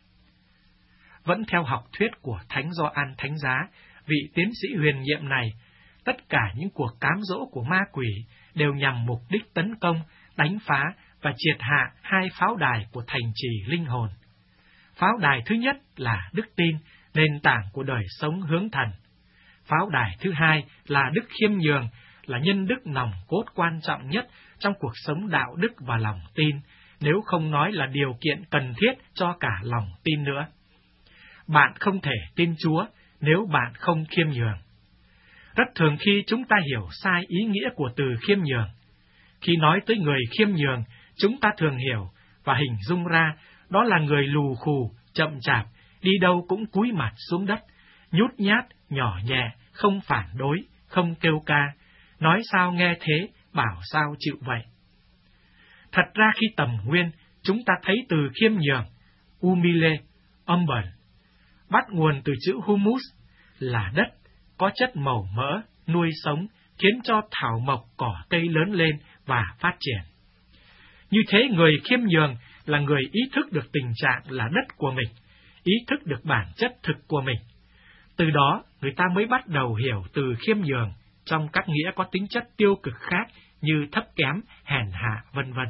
Vẫn theo học thuyết của Thánh Gioan Thánh Giá, vị tiến sĩ huyền nhiệm này, tất cả những cuộc cám dỗ của ma quỷ đều nhằm mục đích tấn công, đánh phá và triệt hạ hai pháo đài của thành trì linh hồn. Pháo đài thứ nhất là đức tin, nền tảng của đời sống hướng thần. Pháo đài thứ hai là đức khiêm nhường, là nhân đức nòng cốt quan trọng nhất trong cuộc sống đạo đức và lòng tin, nếu không nói là điều kiện cần thiết cho cả lòng tin nữa. Bạn không thể tin Chúa nếu bạn không khiêm nhường. Rất thường khi chúng ta hiểu sai ý nghĩa của từ khiêm nhường. Khi nói tới người khiêm nhường, chúng ta thường hiểu và hình dung ra đó là người lù khù, chậm chạp, đi đâu cũng cúi mặt xuống đất, nhút nhát, nhỏ nhẹ, không phản đối, không kêu ca, nói sao nghe thế, bảo sao chịu vậy. Thật ra khi tầm nguyên, chúng ta thấy từ khiêm nhường, humile, humble, bắt nguồn từ chữ humus, là đất, có chất màu mỡ, nuôi sống, khiến cho thảo mộc cỏ cây lớn lên và phát triển. Như thế người khiêm nhường là người ý thức được tình trạng là đất của mình, ý thức được bản chất thực của mình. Từ đó, người ta mới bắt đầu hiểu từ khiêm nhường trong các nghĩa có tính chất tiêu cực khác như thấp kém, hèn hạ, vân vân.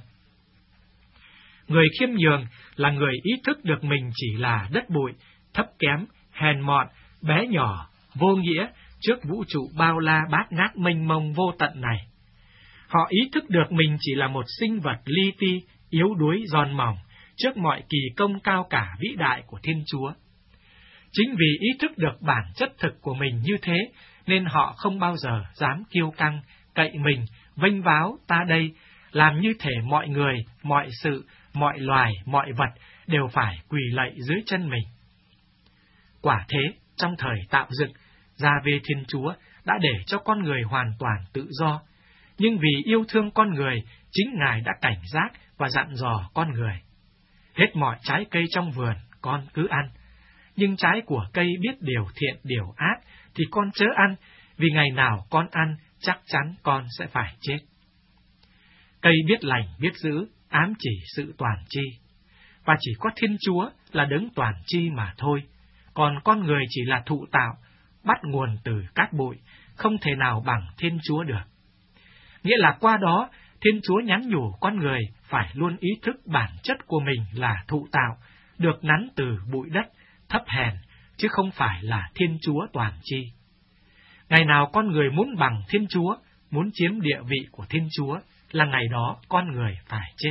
Người khiêm nhường là người ý thức được mình chỉ là đất bụi, thấp kém, hèn mọn, bé nhỏ, vô nghĩa trước vũ trụ bao la bát ngát mênh mông vô tận này. Họ ý thức được mình chỉ là một sinh vật li ti, yếu đuối, giòn mỏng trước mọi kỳ công cao cả vĩ đại của Thiên Chúa. Chính vì ý thức được bản chất thực của mình như thế, nên họ không bao giờ dám kiêu căng, cậy mình, vênh váo ta đây, làm như thể mọi người, mọi sự, mọi loài, mọi vật đều phải quỳ lạy dưới chân mình. Quả thế, trong thời tạo dựng, Giê-hô-va Thiên Chúa đã để cho con người hoàn toàn tự do, nhưng vì yêu thương con người, chính Ngài đã cảnh giác và dặn dò con người. Hết mọi trái cây trong vườn, con cứ ăn, nhưng trái của cây biết điều thiện điều ác thì con chớ ăn, vì ngày nào con ăn chắc chắn con sẽ phải chết. Cây biết lành biết giữ, ám chỉ sự toàn tri, và chỉ có Thiên Chúa là đấng toàn tri mà thôi, còn con người chỉ là thụ tạo, bắt nguồn từ cát bụi, không thể nào bằng Thiên Chúa được. Nghĩa là qua đó, Thiên Chúa nhắn nhủ con người phải luôn ý thức bản chất của mình là thụ tạo, được nắn từ bụi đất, thấp hèn, chứ không phải là Thiên Chúa toàn tri. Ngày nào con người muốn bằng Thiên Chúa, muốn chiếm địa vị của Thiên Chúa, là ngày đó con người phải chết.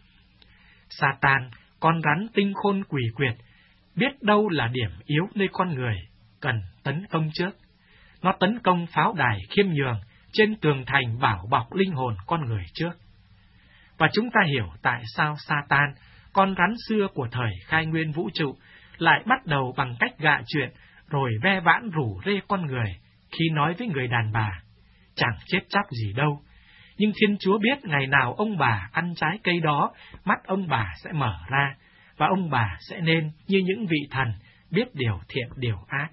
Sa-tan, con rắn tinh khôn quỷ quyệt, biết đâu là điểm yếu nơi con người, cần tấn công trước. Nó tấn công pháo đài khiêm nhường trên tường thành bảo bọc linh hồn con người trước. Và chúng ta hiểu tại sao Sa-tan, con rắn xưa của thời khai nguyên vũ trụ, lại bắt đầu bằng cách gạ chuyện, rồi ve vãn rủ rê con người khi nói với người đàn bà, chẳng chết chóc gì đâu. Nhưng Thiên Chúa biết ngày nào ông bà ăn trái cây đó, mắt ông bà sẽ mở ra, và ông bà sẽ nên như những vị thần biết điều thiện điều ác.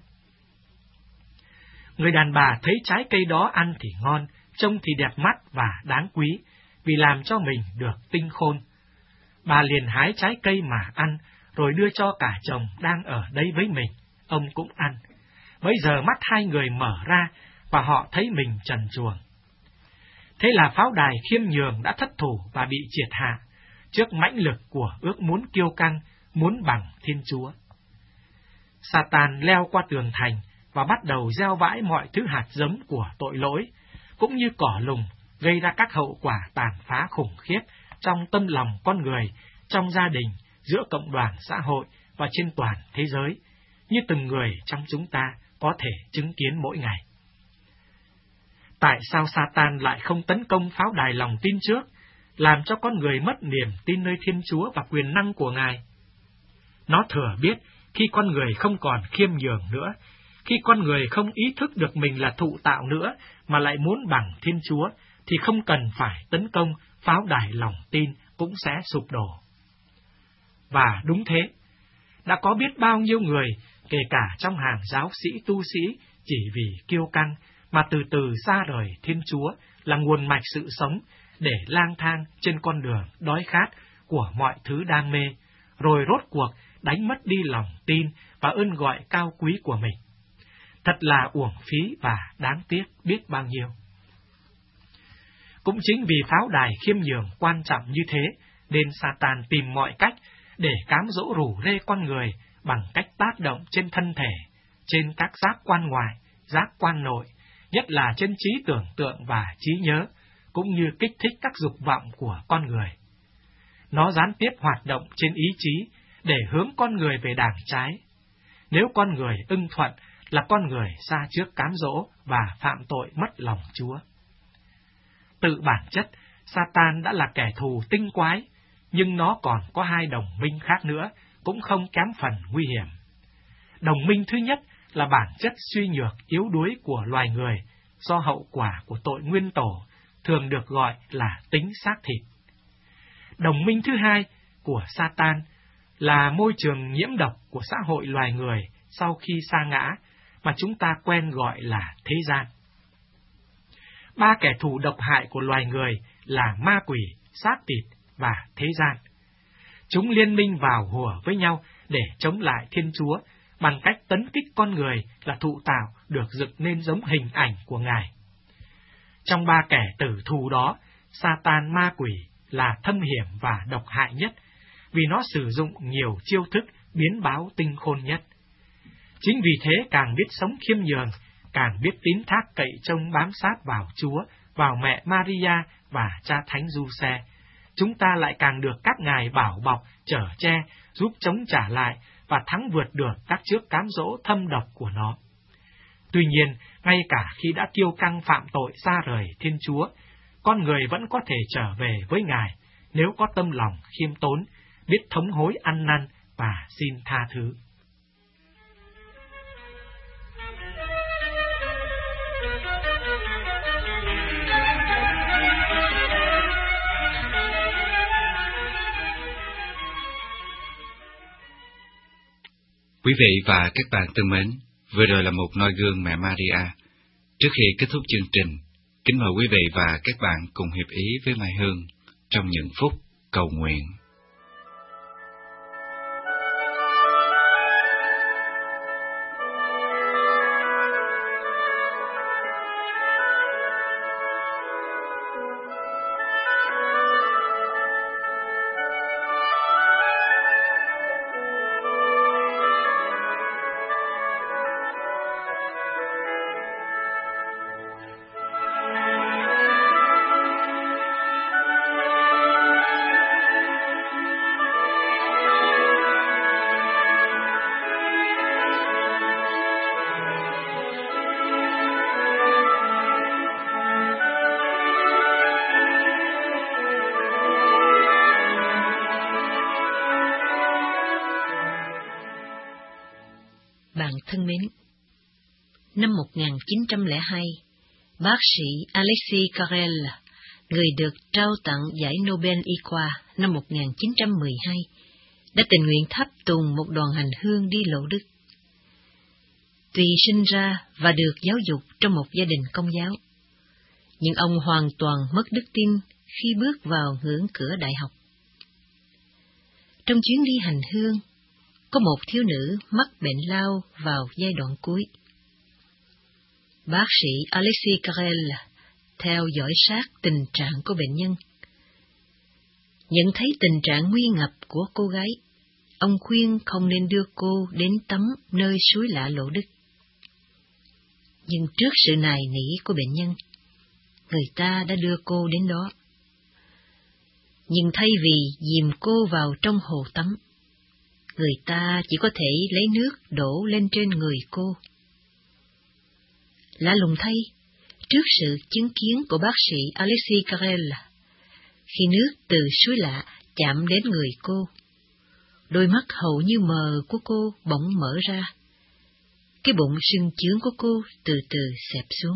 Người đàn bà thấy trái cây đó ăn thì ngon, trông thì đẹp mắt và đáng quý, vì làm cho mình được tinh khôn. bà liền hái trái cây mà ăn, rồi đưa cho cả chồng đang ở đây với mình, ông cũng ăn. Bấy giờ mắt hai người mở ra, và họ thấy mình trần truồng. Thế là pháo đài khiêm nhường đã thất thủ và bị triệt hạ, trước mãnh lực của ước muốn kiêu căng, muốn bằng Thiên Chúa. Satan leo qua tường thành và bắt đầu gieo vãi mọi thứ hạt giống của tội lỗi, cũng như cỏ lùng, gây ra các hậu quả tàn phá khủng khiếp trong tâm lòng con người, trong gia đình, giữa cộng đoàn xã hội và trên toàn thế giới, như từng người trong chúng ta có thể chứng kiến mỗi ngày. Tại sao Satan lại không tấn công pháo đài lòng tin trước, làm cho con người mất niềm tin nơi Thiên Chúa và quyền năng của Ngài? Nó thừa biết khi con người không còn khiêm nhường nữa, khi con người không ý thức được mình là thụ tạo nữa, mà lại muốn bằng Thiên Chúa, thì không cần phải tấn công, pháo đài lòng tin cũng sẽ sụp đổ. Và đúng thế, đã có biết bao nhiêu người, kể cả trong hàng giáo sĩ tu sĩ, chỉ vì kiêu căng mà từ từ xa rời Thiên Chúa là nguồn mạch sự sống, để lang thang trên con đường đói khát của mọi thứ đam mê, rồi rốt cuộc đánh mất đi lòng tin và ơn gọi cao quý của mình. Thật là uổng phí và đáng tiếc biết bao nhiêu. Cũng chính vì pháo đài khiêm nhường quan trọng như thế, nên Satan tìm mọi cách để cám dỗ rủ rê con người bằng cách tác động trên thân thể, trên các giác quan ngoài, giác quan nội, nhất là trên trí tưởng tượng và trí nhớ, cũng như kích thích các dục vọng của con người. Nó gián tiếp hoạt động trên ý chí để hướng con người về đàng trái. Nếu con người ưng thuận là con người xa trước cám dỗ và phạm tội mất lòng Chúa. Tự bản chất, Satan đã là kẻ thù tinh quái, nhưng nó còn có hai đồng minh khác nữa, cũng không kém phần nguy hiểm. Đồng minh thứ nhất là bản chất suy nhược yếu đuối của loài người do hậu quả của tội nguyên tổ, thường được gọi là tính xác thịt. Đồng minh thứ hai của Satan là môi trường nhiễm độc của xã hội loài người sau khi sa ngã, mà chúng ta quen gọi là thế gian. Ba kẻ thù độc hại của loài người là ma quỷ, xác thịt và thế gian. Chúng liên minh vào hùa với nhau để chống lại Thiên Chúa bằng cách tấn kích con người là thụ tạo được dựng nên giống hình ảnh của Ngài. Trong ba kẻ tử thù đó, Satan ma quỷ là thâm hiểm và độc hại nhất, vì nó sử dụng nhiều chiêu thức biến báo tinh khôn nhất. Chính vì thế càng biết sống khiêm nhường, càng biết tín thác cậy trông bám sát vào Chúa, vào mẹ Maria và cha Thánh Giuse, chúng ta lại càng được các ngài bảo bọc, chở che, giúp chống trả lại và thắng vượt được các trước cám dỗ thâm độc của nó. Tuy nhiên, ngay cả khi đã kiêu căng phạm tội xa rời Thiên Chúa, con người vẫn có thể trở về với Ngài nếu có tâm lòng khiêm tốn, biết thống hối ăn năn và xin tha thứ. Quý vị và các bạn thân mến, vừa rồi là một noi gương mẹ Maria. Trước khi kết thúc chương trình, kính mời quý vị và các bạn cùng hiệp ý với Mai Hương trong những phút cầu nguyện. Bạn thân mến, năm 1902, bác sĩ Alexis Carrel, người được trao tặng giải Nobel Y khoa năm 1912, đã tình nguyện thắp tùng một đoàn hành hương đi lộ đức. Tuy sinh ra và được giáo dục trong một gia đình Công giáo, nhưng ông hoàn toàn mất đức tin khi bước vào ngưỡng cửa đại học. trong chuyến đi hành hương, có một thiếu nữ mắc bệnh lao vào giai đoạn cuối. Bác sĩ Alexis Carrel theo dõi sát tình trạng của bệnh nhân. Nhận thấy tình trạng nguy ngập của cô gái, ông khuyên không nên đưa cô đến tắm nơi suối lạ Lộ Đức. Nhưng trước sự nài nỉ của bệnh nhân, người ta đã đưa cô đến đó. Nhưng thay vì dìm cô vào trong hồ tắm, người ta chỉ có thể lấy nước đổ lên trên người cô. Lạ lùng thay, trước sự chứng kiến của bác sĩ Alexis Carrel, khi nước từ suối lạ chạm đến người cô, đôi mắt hầu như mờ của cô bỗng mở ra. Cái bụng sưng chướng của cô từ từ xẹp xuống.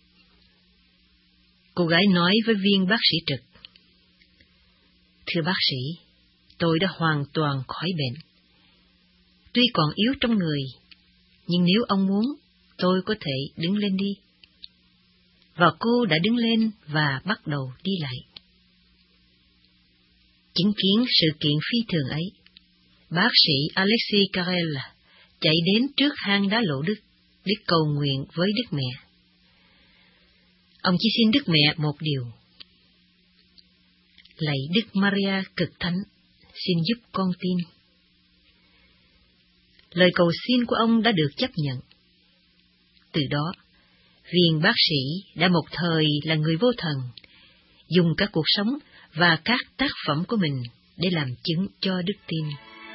Cô gái nói với viên bác sĩ trực: "Thưa bác sĩ, tôi đã hoàn toàn khỏi bệnh. Tuy còn yếu trong người, nhưng nếu ông muốn, tôi có thể đứng lên đi." Và cô đã đứng lên và bắt đầu đi lại. Chứng kiến sự kiện phi thường ấy, bác sĩ Alexis Carrel chạy đến trước hang đá Lộ Đức để cầu nguyện với Đức Mẹ. Ông chỉ xin Đức Mẹ một điều: "Lạy Đức Maria Cực Thánh, xin giúp con tin." Lời cầu xin của ông đã được chấp nhận. Từ đó, viên bác sĩ đã một thời là người vô thần, dùng cả cuộc sống và các tác phẩm của mình để làm chứng cho đức tin.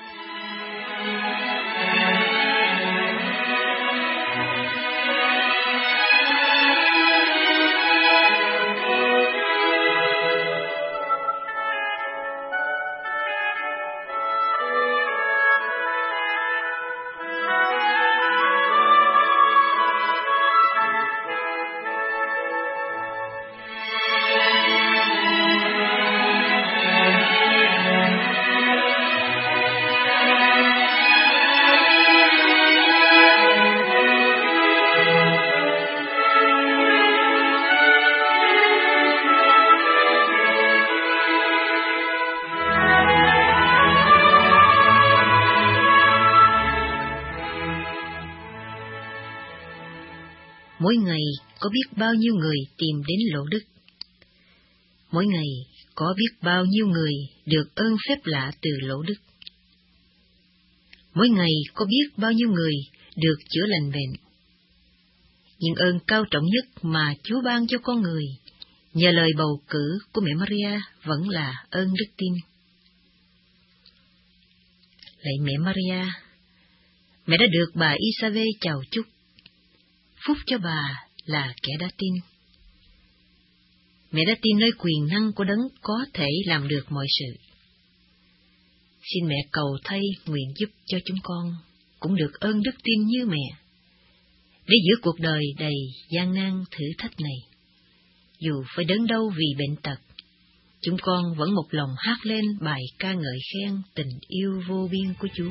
Mỗi ngày có biết bao nhiêu người tìm đến Lộ Đức. Mỗi ngày có biết bao nhiêu người được ơn phép lạ từ Lộ Đức. Mỗi ngày có biết bao nhiêu người được chữa lành bệnh. Nhưng ơn cao trọng nhất mà Chúa ban cho con người, nhờ lời bầu cử của mẹ Maria, vẫn là ơn đức tin. Lạy mẹ Maria, mẹ đã được bà Isave chào chúc. Phúc cho bà là kẻ đã tin. Mẹ đã tin nơi quyền năng của Đấng có thể làm được mọi sự. Xin mẹ cầu thay nguyện giúp cho chúng con cũng được ơn đức tin như mẹ, để giữa cuộc đời đầy gian nan thử thách này, dù phải đớn đau vì bệnh tật, chúng con vẫn một lòng hát lên bài ca ngợi khen tình yêu vô biên của Chúa.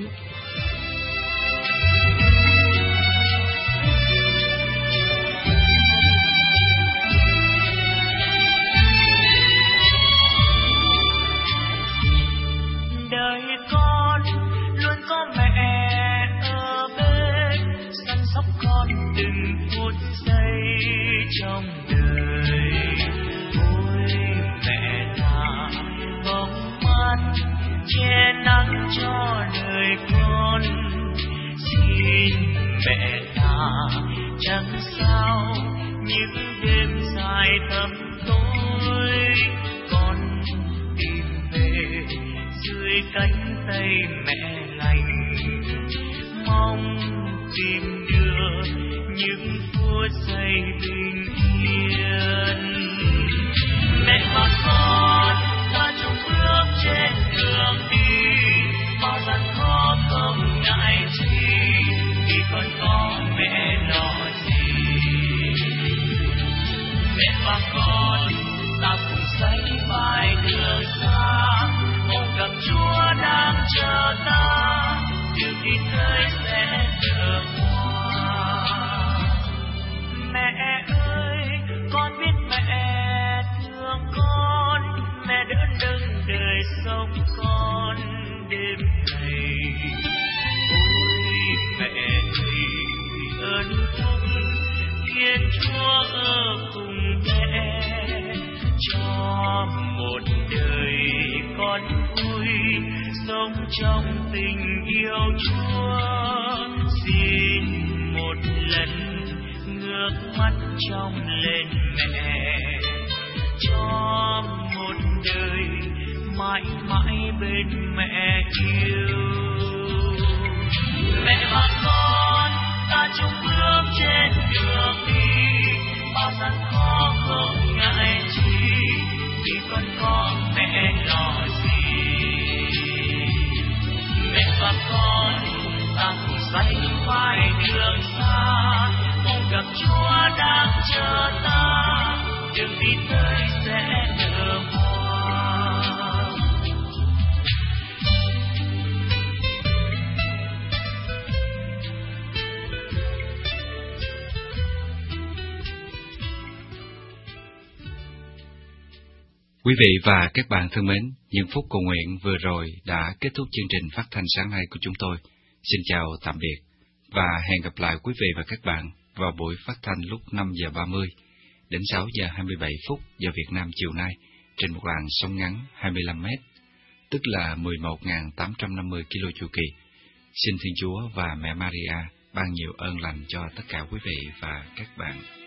Đời con luôn có mẹ ở bên, săn sóc con từng phút giây trong đời. Ôi mẹ là bóng mát che nắng cho đời con, xin mẹ là chẳng sao những đêm dài tăm tối, con tìm về dưới cánh tay mẹ lành, mong tìm được những phút giây bình yên. Mẹ và con ta chung bước trên đường đi, bao gian khó không ngại chi, vì con có mẹ lo gì. Mẹ và con ta cùng sánh vai đường xa, mong gặp Chúa đang chờ ta, điều tin tới sẽ được qua. Mẹ ơi thầy. Ôi mẹ thầy ơn phúc, Thiên Chúa ở cùng mẹ, cho một đời con vui sống trong tình yêu Chúa. Xin một lần ngước mắt trông lên mẹ, cho một đời mãi mãi bên mẹ yêu. Mẹ và con ta chung bước trên đường đi, bao gian khó không ngại chi, vì con có mẹ lo gì. Mẹ và con ta cùng sánh vai đường xa, mong gặp Chúa đang chờ ta, đường đi tới sẽ nở hoa. Quý vị và các bạn thân mến, những phút cầu nguyện vừa rồi đã kết thúc chương trình phát thanh sáng nay của chúng tôi. Xin chào tạm biệt và hẹn gặp lại quý vị và các bạn vào buổi phát thanh lúc 5 giờ 30 đến 6 giờ 27 phút giờ Việt Nam chiều nay trên một làn sóng ngắn 25 m, tức là 11.850 km chu kỳ. Xin Thiên Chúa và Mẹ Maria ban nhiều ơn lành cho tất cả quý vị và các bạn.